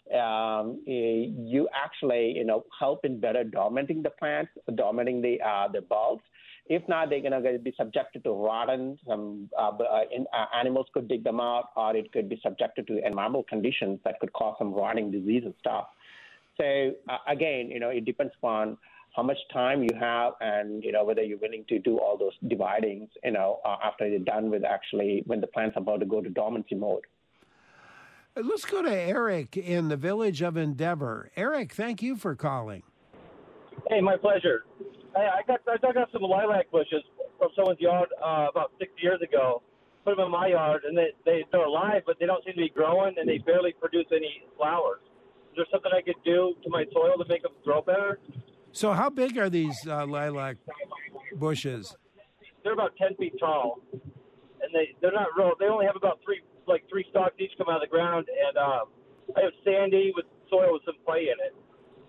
you actually, help in better dormanting the plants, dormanting the bulbs. If not, they're going to be subjected to rotten. Some animals could dig them out, or it could be subjected to environmental conditions that could cause some rotting disease and stuff. So, again, it depends upon how much time you have and, whether you're willing to do all those dividings, after you're done with actually when the plant's about to go to dormancy mode. Let's go to Eric in the village of Endeavor. Eric, thank you for calling. Hey, my pleasure. Hey, I dug up some lilac bushes from someone's yard about 6 years ago, put them in my yard, and they're alive, but they don't seem to be growing, and they barely produce any flowers. Is there something I could do to my soil to make them grow better? So how big are these lilac bushes? They're about 10 feet tall, and they're not real. They only have about three stalks each come out of the ground, and I have sandy with soil with some clay in it.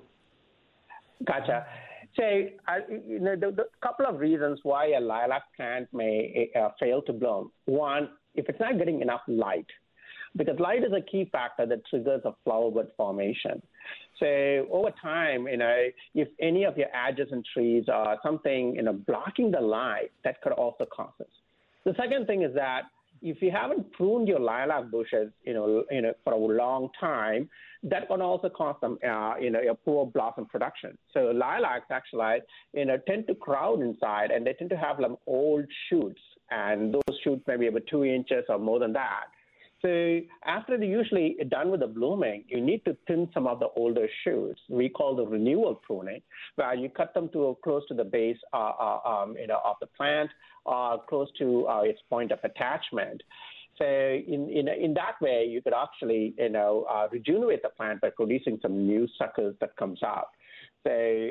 Gotcha. So, the couple of reasons why a lilac plant may fail to bloom. One, if it's not getting enough light, because light is a key factor that triggers a flower bud formation. So over time, if any of your adjacent trees are something, blocking the light, that could also cause this. The second thing is that if you haven't pruned your lilac bushes, for a long time, that can also cause some, a poor blossom production. So lilacs actually, tend to crowd inside, and they tend to have old shoots, and those shoots may be about 2 inches or more than that. So after they're usually done with the blooming, you need to thin some of the older shoots. We call the renewal pruning, where you cut them to close to the base, of the plant, or close to its point of attachment. So in that way, you could actually, regenerate the plant by producing some new suckers that comes out. So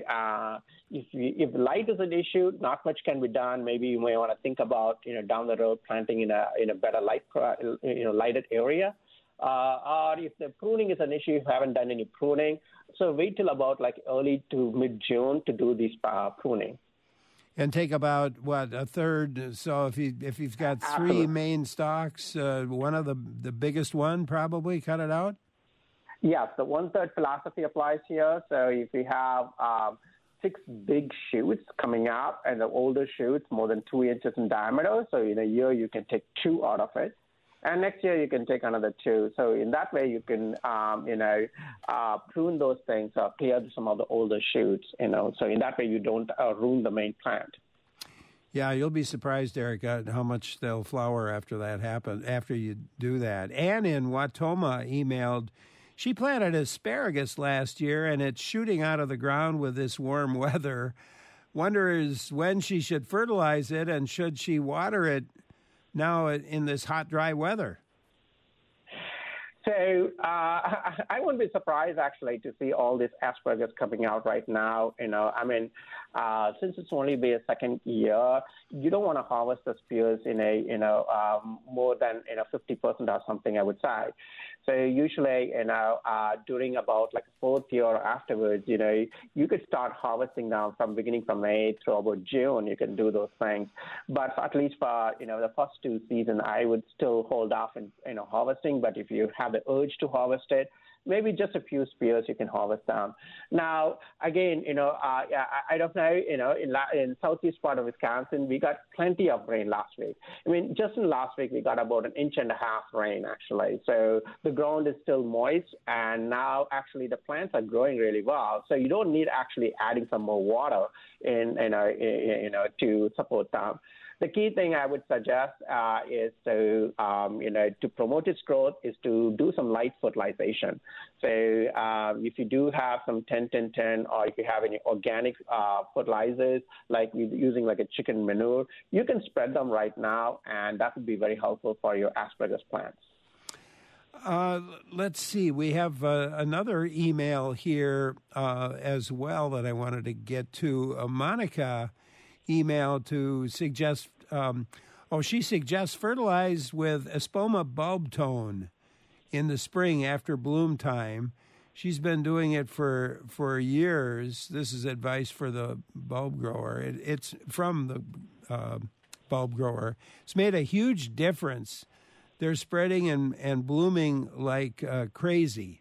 if light is an issue, not much can be done. Maybe you may want to think about, down the road planting in a better lighted area. Or if the pruning is an issue, you haven't done any pruning. So wait till about early to mid-June to do this pruning. And take about, a third? So if you've got three main stalks, one of the biggest one probably, cut it out? Yes, the 1/3 philosophy applies here. So if you have 6 big shoots coming out, and the older shoots more than 2 inches in diameter, so in a year you can take 2 out of it. And next year you can take another 2. So in that way you can, prune those things or clear some of the older shoots, So in that way you don't ruin the main plant. Yeah, you'll be surprised, Eric, at how much they'll flower after you do that. Anne in Watoma emailed, she planted asparagus last year, and it's shooting out of the ground with this warm weather. Wonders when she should fertilize it, and should she water it now in this hot, dry weather? So I wouldn't be surprised, actually, to see all this asparagus coming out right now. Since it's only been a second year, you don't want to harvest the spears in more than 50% or something, I would say. So usually, during about 4th year or afterwards, you could start harvesting them from May through about June. You can do those things, but at least for the first 2 seasons, I would still hold off in harvesting. But if you have the urge to harvest it, maybe just a few spears you can harvest them. Now, again, I don't know, in southeast part of Wisconsin, we got plenty of rain last week. Just in last week, we got about 1.5 inches rain, actually. So the ground is still moist, and now actually the plants are growing really well. So you don't need actually adding some more water to support them. the key thing I would suggest is to, to promote its growth is to do some light fertilization. So if you do have some 10-10-10, or if you have any organic fertilizers, like using like a chicken manure, you can spread them right now, and that would be very helpful for your asparagus plants. Let's see. We have another email here as well that I wanted to get to. Monica emailed to suggest, she suggests fertilize with Espoma bulb tone in the spring after bloom time. She's been doing it for years. This is advice for the bulb grower. It's from the bulb grower. It's made a huge difference. They're spreading and blooming like crazy.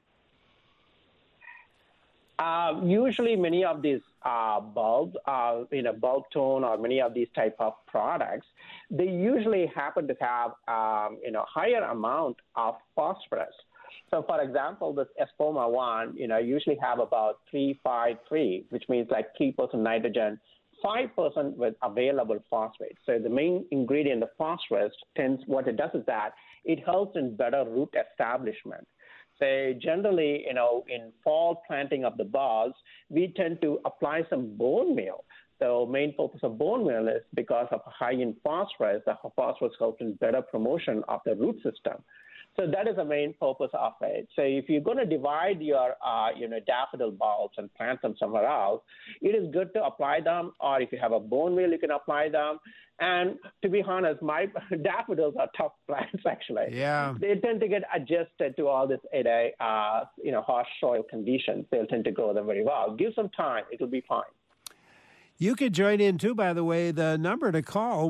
Usually many of these bulbs, bulb tone or many of these type of products, they usually happen to have, higher amount of phosphorus. So, for example, this Espoma one, usually have about 3-5-3, which means like 3% nitrogen, 5% with available phosphate. So the main ingredient, the phosphorus, what it does is that it helps in better root establishment. So generally, in fall planting of the bulbs, we tend to apply some bone meal. The main purpose of bone meal is because of high in phosphorus. The phosphorus helps in better promotion of the root system. So that is the main purpose of it. So if you're going to divide your, daffodil bulbs and plant them somewhere else, it is good to apply them. Or if you have a bone meal, you can apply them. And to be honest, my daffodils are tough plants, actually. Yeah. They tend to get adjusted to all this, harsh soil conditions. They'll tend to grow them very well. Give some time. It'll be fine. You could join in, too, by the way. The number to call,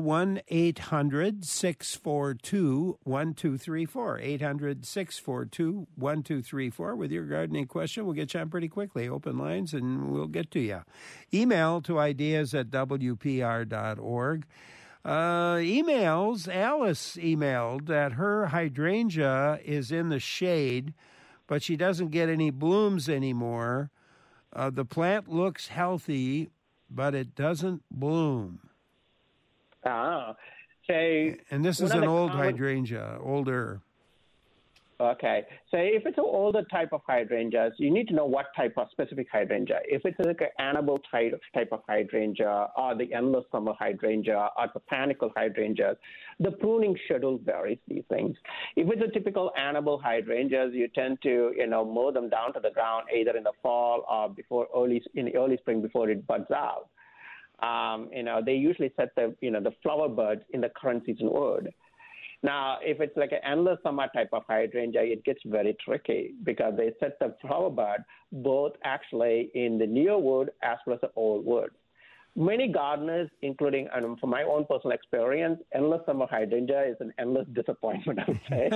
1-800-642-1234. 800-642-1234 with your gardening question. We'll get you on pretty quickly. Open lines, and we'll get to you. Email to ideas@wpr.org. Emails, Alice emailed that her hydrangea is in the shade, but she doesn't get any blooms anymore. The plant looks healthy, but it doesn't bloom. So, and this is an old hydrangea, older. Okay. So if it's an older type of hydrangeas, you need to know what type of specific hydrangea. If it's like an Annabelle type of hydrangea, or the endless summer hydrangea, or the panicle hydrangeas, the pruning schedule varies these things. If it's a typical Annabelle hydrangeas, you tend to, mow them down to the ground either in the fall or in the early spring before it buds out. They usually set the flower buds in the current season wood. Now, if it's like an endless summer type of hydrangea, it gets very tricky because they set the flower bud both actually in the newer wood as well as the old wood. Many gardeners, including, from my own personal experience, endless summer hydrangea is an endless disappointment, I would say.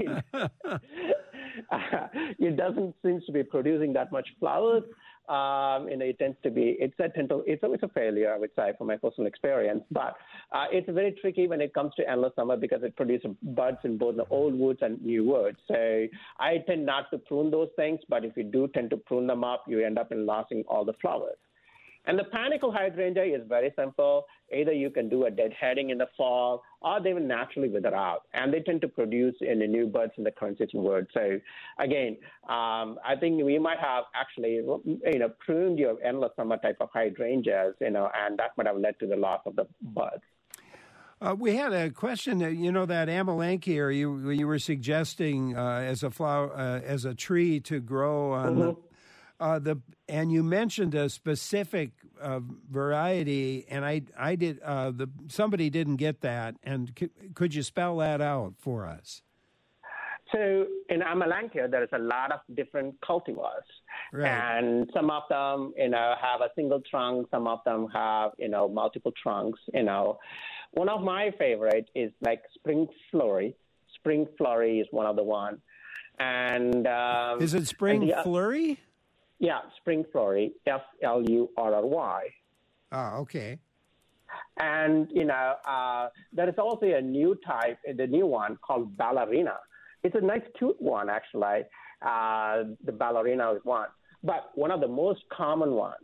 It doesn't seem to be producing that much flowers. It tends to be, it's a failure, I would say, from my personal experience. But it's very tricky when it comes to endless summer because it produces buds in both the old woods and new woods. So I tend not to prune those things, but if you do tend to prune them up, you end up in losing all the flowers. And the panicle hydrangea is very simple. Either you can do a deadheading in the fall, or they will naturally wither out. And they tend to produce in the new buds in the current season wood. So, again, I think we might have actually, pruned your endless summer type of hydrangeas, and that might have led to the loss of the buds. We had a question, that Amelanchier you were suggesting as a flower, as a tree to grow on and you mentioned a specific variety, and I did. Somebody didn't get that, and could you spell that out for us? So in Amelanchier, there is a lot of different cultivars, right. And some of them, have a single trunk. Some of them have, multiple trunks. One of my favorites is like Spring Flurry. Spring Flurry is one of the one, and is it Spring Flurry? Yeah, Spring Flurry, Flurry. Oh, okay. And, there is also a new type, the new one called Ballerina. It's a nice, cute one, actually. The Ballerina is one. But one of the most common ones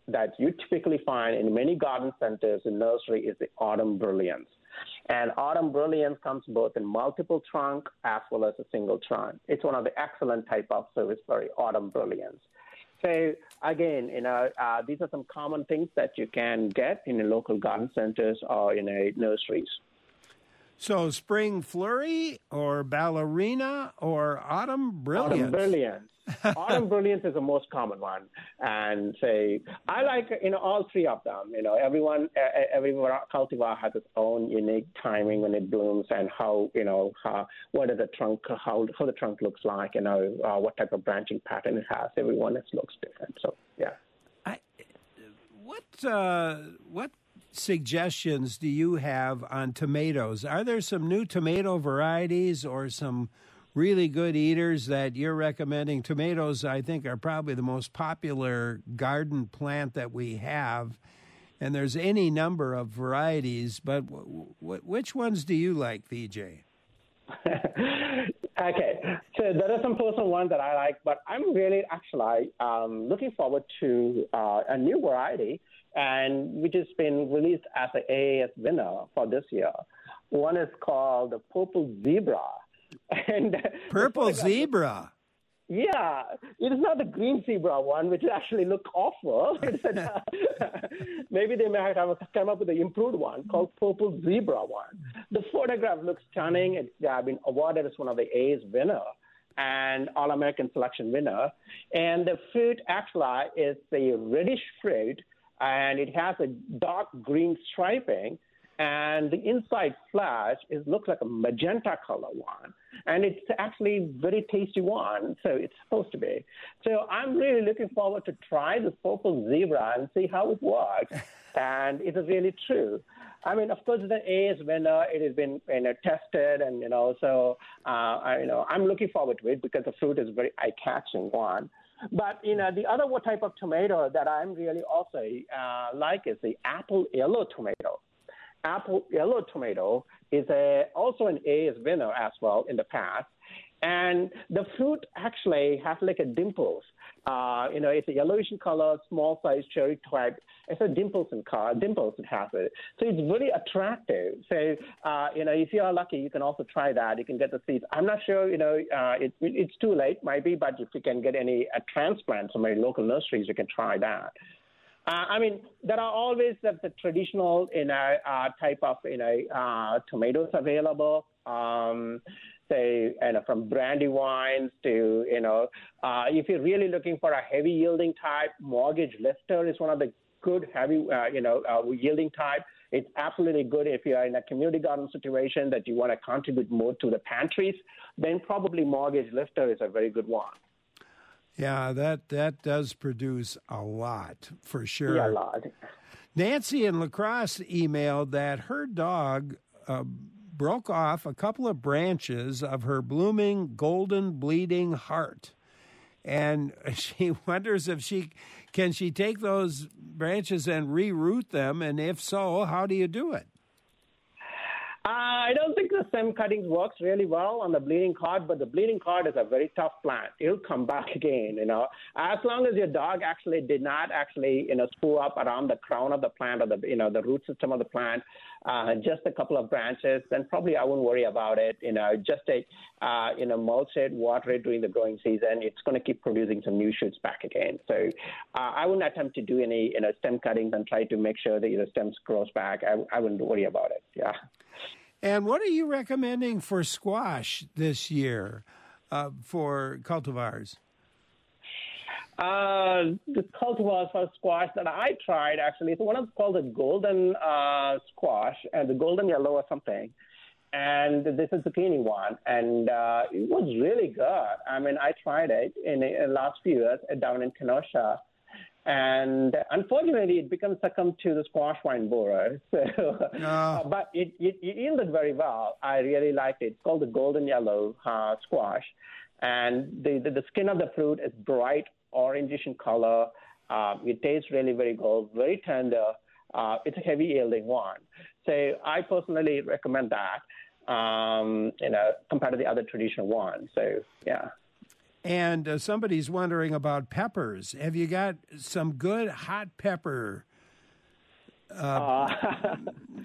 that you typically find in many garden centers and nursery is the autumn brilliance. And autumn brilliance comes both in multiple trunk as well as a single trunk. It's one of the excellent type of service for autumn brilliance. So again, these are some common things that you can get in the local garden centers or in nurseries. So spring flurry or ballerina or autumn brilliance? Autumn brilliance. Autumn brilliance is the most common one. And say, I like, all three of them. Every cultivar has its own unique timing when it blooms and how the trunk looks like, what type of branching pattern it has. Every one looks different. So, yeah. What suggestions do you have on tomatoes? Are there some new tomato varieties or some really good eaters that you're recommending? Tomatoes, I think, are probably the most popular garden plant that we have, and there's any number of varieties, but which ones do you like, VJ? Okay, so there are some personal ones that I like, but I'm really actually looking forward to a new variety, and which has been released as an AAS winner for this year. One is called the Purple Zebra. And Purple Zebra? Yeah, it is not the green zebra one, which actually look awful. Maybe they might have come up with an improved one called Purple Zebra one. The photograph looks stunning. It's been awarded as one of the A's winner and All-American Selection winner. And the fruit actually is a reddish fruit, and it has a dark green striping. And the inside flesh looks like a magenta color one. And it's actually very tasty one, so it's supposed to be. So I'm really looking forward to try this Purple Zebra and see how it works. And it is really true. I mean, of course, the AAS winner, it has been tested, and, so, I'm looking forward to it because the fruit is a very eye-catching one. But, the other type of tomato that I'm really also like is the apple yellow tomato. Apple yellow tomato is also an AAS winner as well in the past. And the fruit actually has like a dimples. It's a yellowish in color, small size cherry type. It's a dimples in color. Dimples it has it. So it's very attractive. So, if you are lucky, you can also try that. You can get the seeds. I'm not sure, it's too late, maybe, but if you can get any transplants from any local nurseries, you can try that. There are always the traditional, type of, tomatoes available. From brandywines to, if you're really looking for a heavy yielding type, mortgage lifter is one of the good heavy, yielding type. It's absolutely good if you're in a community garden situation that you want to contribute more to the pantries. Then probably mortgage lifter is a very good one. Yeah, that does produce a lot, for sure. Yeah, a lot. Nancy in La Crosse emailed that her dog broke off a couple of branches of her blooming golden bleeding heart. And she wonders if she can take those branches and reroot them, and if so, how do you do it? I don't think the stem cuttings works really well on the bleeding cord, but the bleeding cord is a very tough plant. It'll come back again, As long as your dog actually did not screw up around the crown of the plant or the root system of the plant, just a couple of branches, then probably I wouldn't worry about it. Just mulch it, water it during the growing season. It's going to keep producing some new shoots back again. So I wouldn't attempt to do any, stem cuttings and try to make sure that your stems grows back. I wouldn't worry about it. Yeah. And what are you recommending for squash this year for cultivars? The cultivars for squash that I tried, actually, it's one of called the golden squash, and the golden yellow or something. And this is the zucchini one, and it was really good. I tried it in the last few years down in Kenosha. And unfortunately, it becomes succumbed to the squash vine borer. So, but it yielded very well. I really liked it. It's called the golden yellow squash. And the skin of the fruit is bright orangish in color. It tastes really very good, very tender. It's a heavy yielding one. So I personally recommend that, compared to the other traditional ones. So, yeah. And somebody's wondering about peppers. Have you got some good hot pepper? I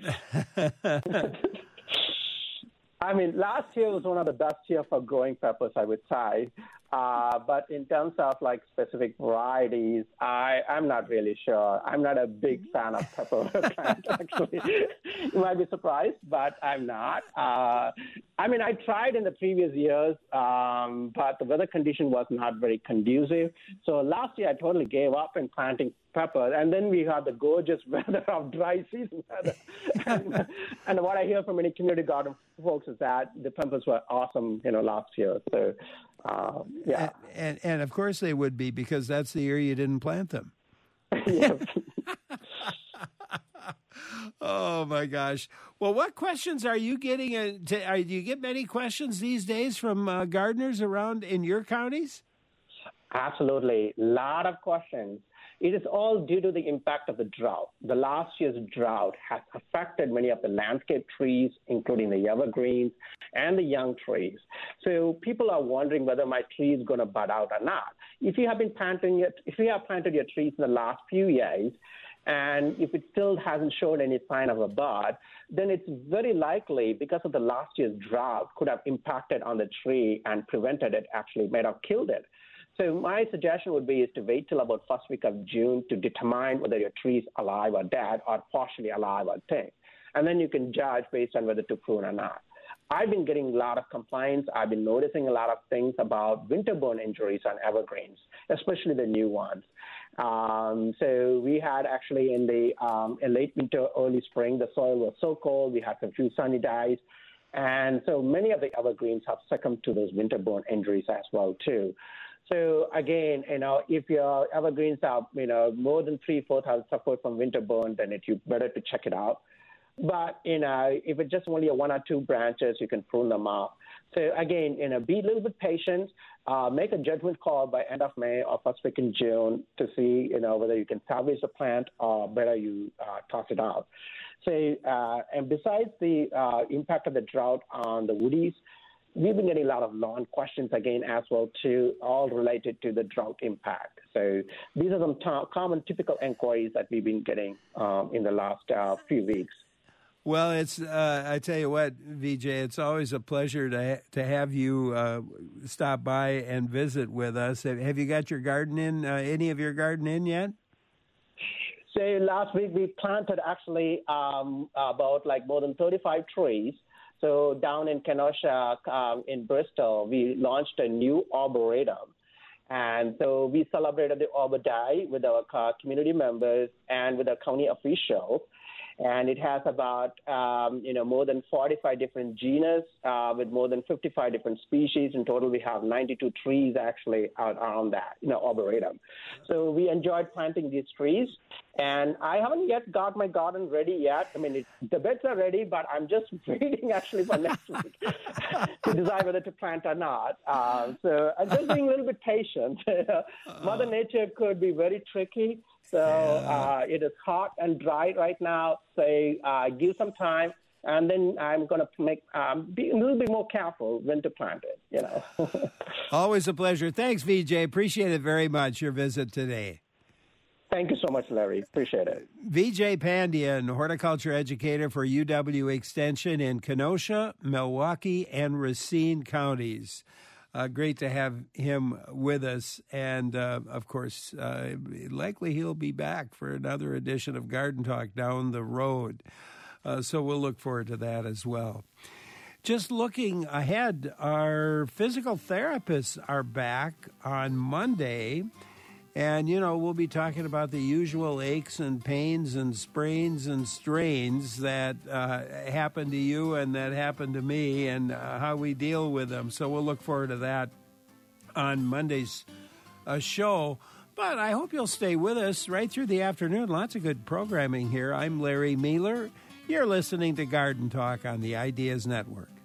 mean, last year was one of the best years for growing peppers, I would say. But in terms of like specific varieties, I'm not really sure. I'm not a big fan of pepper plant, actually. You might be surprised, but I'm not. I mean, I tried in the previous years, but the weather condition was not very conducive. So last year I totally gave up in planting peppers, and then we had the gorgeous weather of dry season weather. and what I hear from many community garden folks is that the peppers were awesome, last year. So. Yeah, and of course they would be, because that's the year you didn't plant them. Yes. Oh my gosh! Well, what questions are you getting? Do you get many questions these days from gardeners around in your counties? Absolutely, a lot of questions. It is all due to the impact of the drought. The last year's drought has affected many of the landscape trees, including the evergreens and the young trees. So people are wondering whether my tree is going to bud out or not. If you have planted your trees in the last few years, and if it still hasn't shown any sign of a bud, then it's very likely, because of the last year's drought, could have impacted on the tree and prevented it, actually might have killed it. So my suggestion would be to wait till about first week of June to determine whether your tree is alive or dead or partially alive or dead. And then you can judge based on whether to prune or not. I've been getting a lot of complaints. I've been noticing a lot of things about winterborne injuries on evergreens, especially the new ones. So we had actually in late winter, early spring, the soil was so cold. We had some few sunny days. And so many of the evergreens have succumbed to those winterborne injuries as well, too. So again, if your evergreens are, more than 3/4 have suffered from winterborne, then it's better to check it out. But, if it's just only 1 or 2 branches, you can prune them off. So again, be a little bit patient. Make a judgment call by end of May or first week in June to see, whether you can salvage the plant or better you toss it out. So, and besides the impact of the drought on the woodies, we've been getting a lot of lawn questions again as well, too, all related to the drought impact. So these are some common typical inquiries that we've been getting in the last few weeks. Well, it's I tell you what, Vijay, it's always a pleasure to have you stop by and visit with us. Have you got your garden in, any of your garden in yet? So last week we planted actually about more than 35 trees. So down in Kenosha, in Bristol, we launched a new arboretum. And so we celebrated the Arbor Day with our community members and with our county officials. And it has about, more than 45 different genus with more than 55 different species. In total, we have 92 trees actually out around that, arboretum. So we enjoyed planting these trees. And I haven't yet got my garden ready yet. I mean, the beds are ready, but I'm just waiting actually for next week to decide whether to plant or not. So I'm just being a little bit patient. Mother Nature could be very tricky. So it is hot and dry right now. So give some time, and then I'm going to be a little bit more careful when to plant it. Always a pleasure. Thanks, Vijay. Appreciate it very much, your visit today. Thank you so much, Larry. Appreciate it. Vijay Pandian, horticulture educator for UW Extension in Kenosha, Milwaukee, and Racine counties. Great to have him with us. And, of course, likely he'll be back for another edition of Garden Talk down the road. So we'll look forward to that as well. Just looking ahead, our physical therapists are back on Monday. And, we'll be talking about the usual aches and pains and sprains and strains that happen to you and that happen to me and how we deal with them. So we'll look forward to that on Monday's show. But I hope you'll stay with us right through the afternoon. Lots of good programming here. I'm Larry Mealer. You're listening to Garden Talk on the Ideas Network.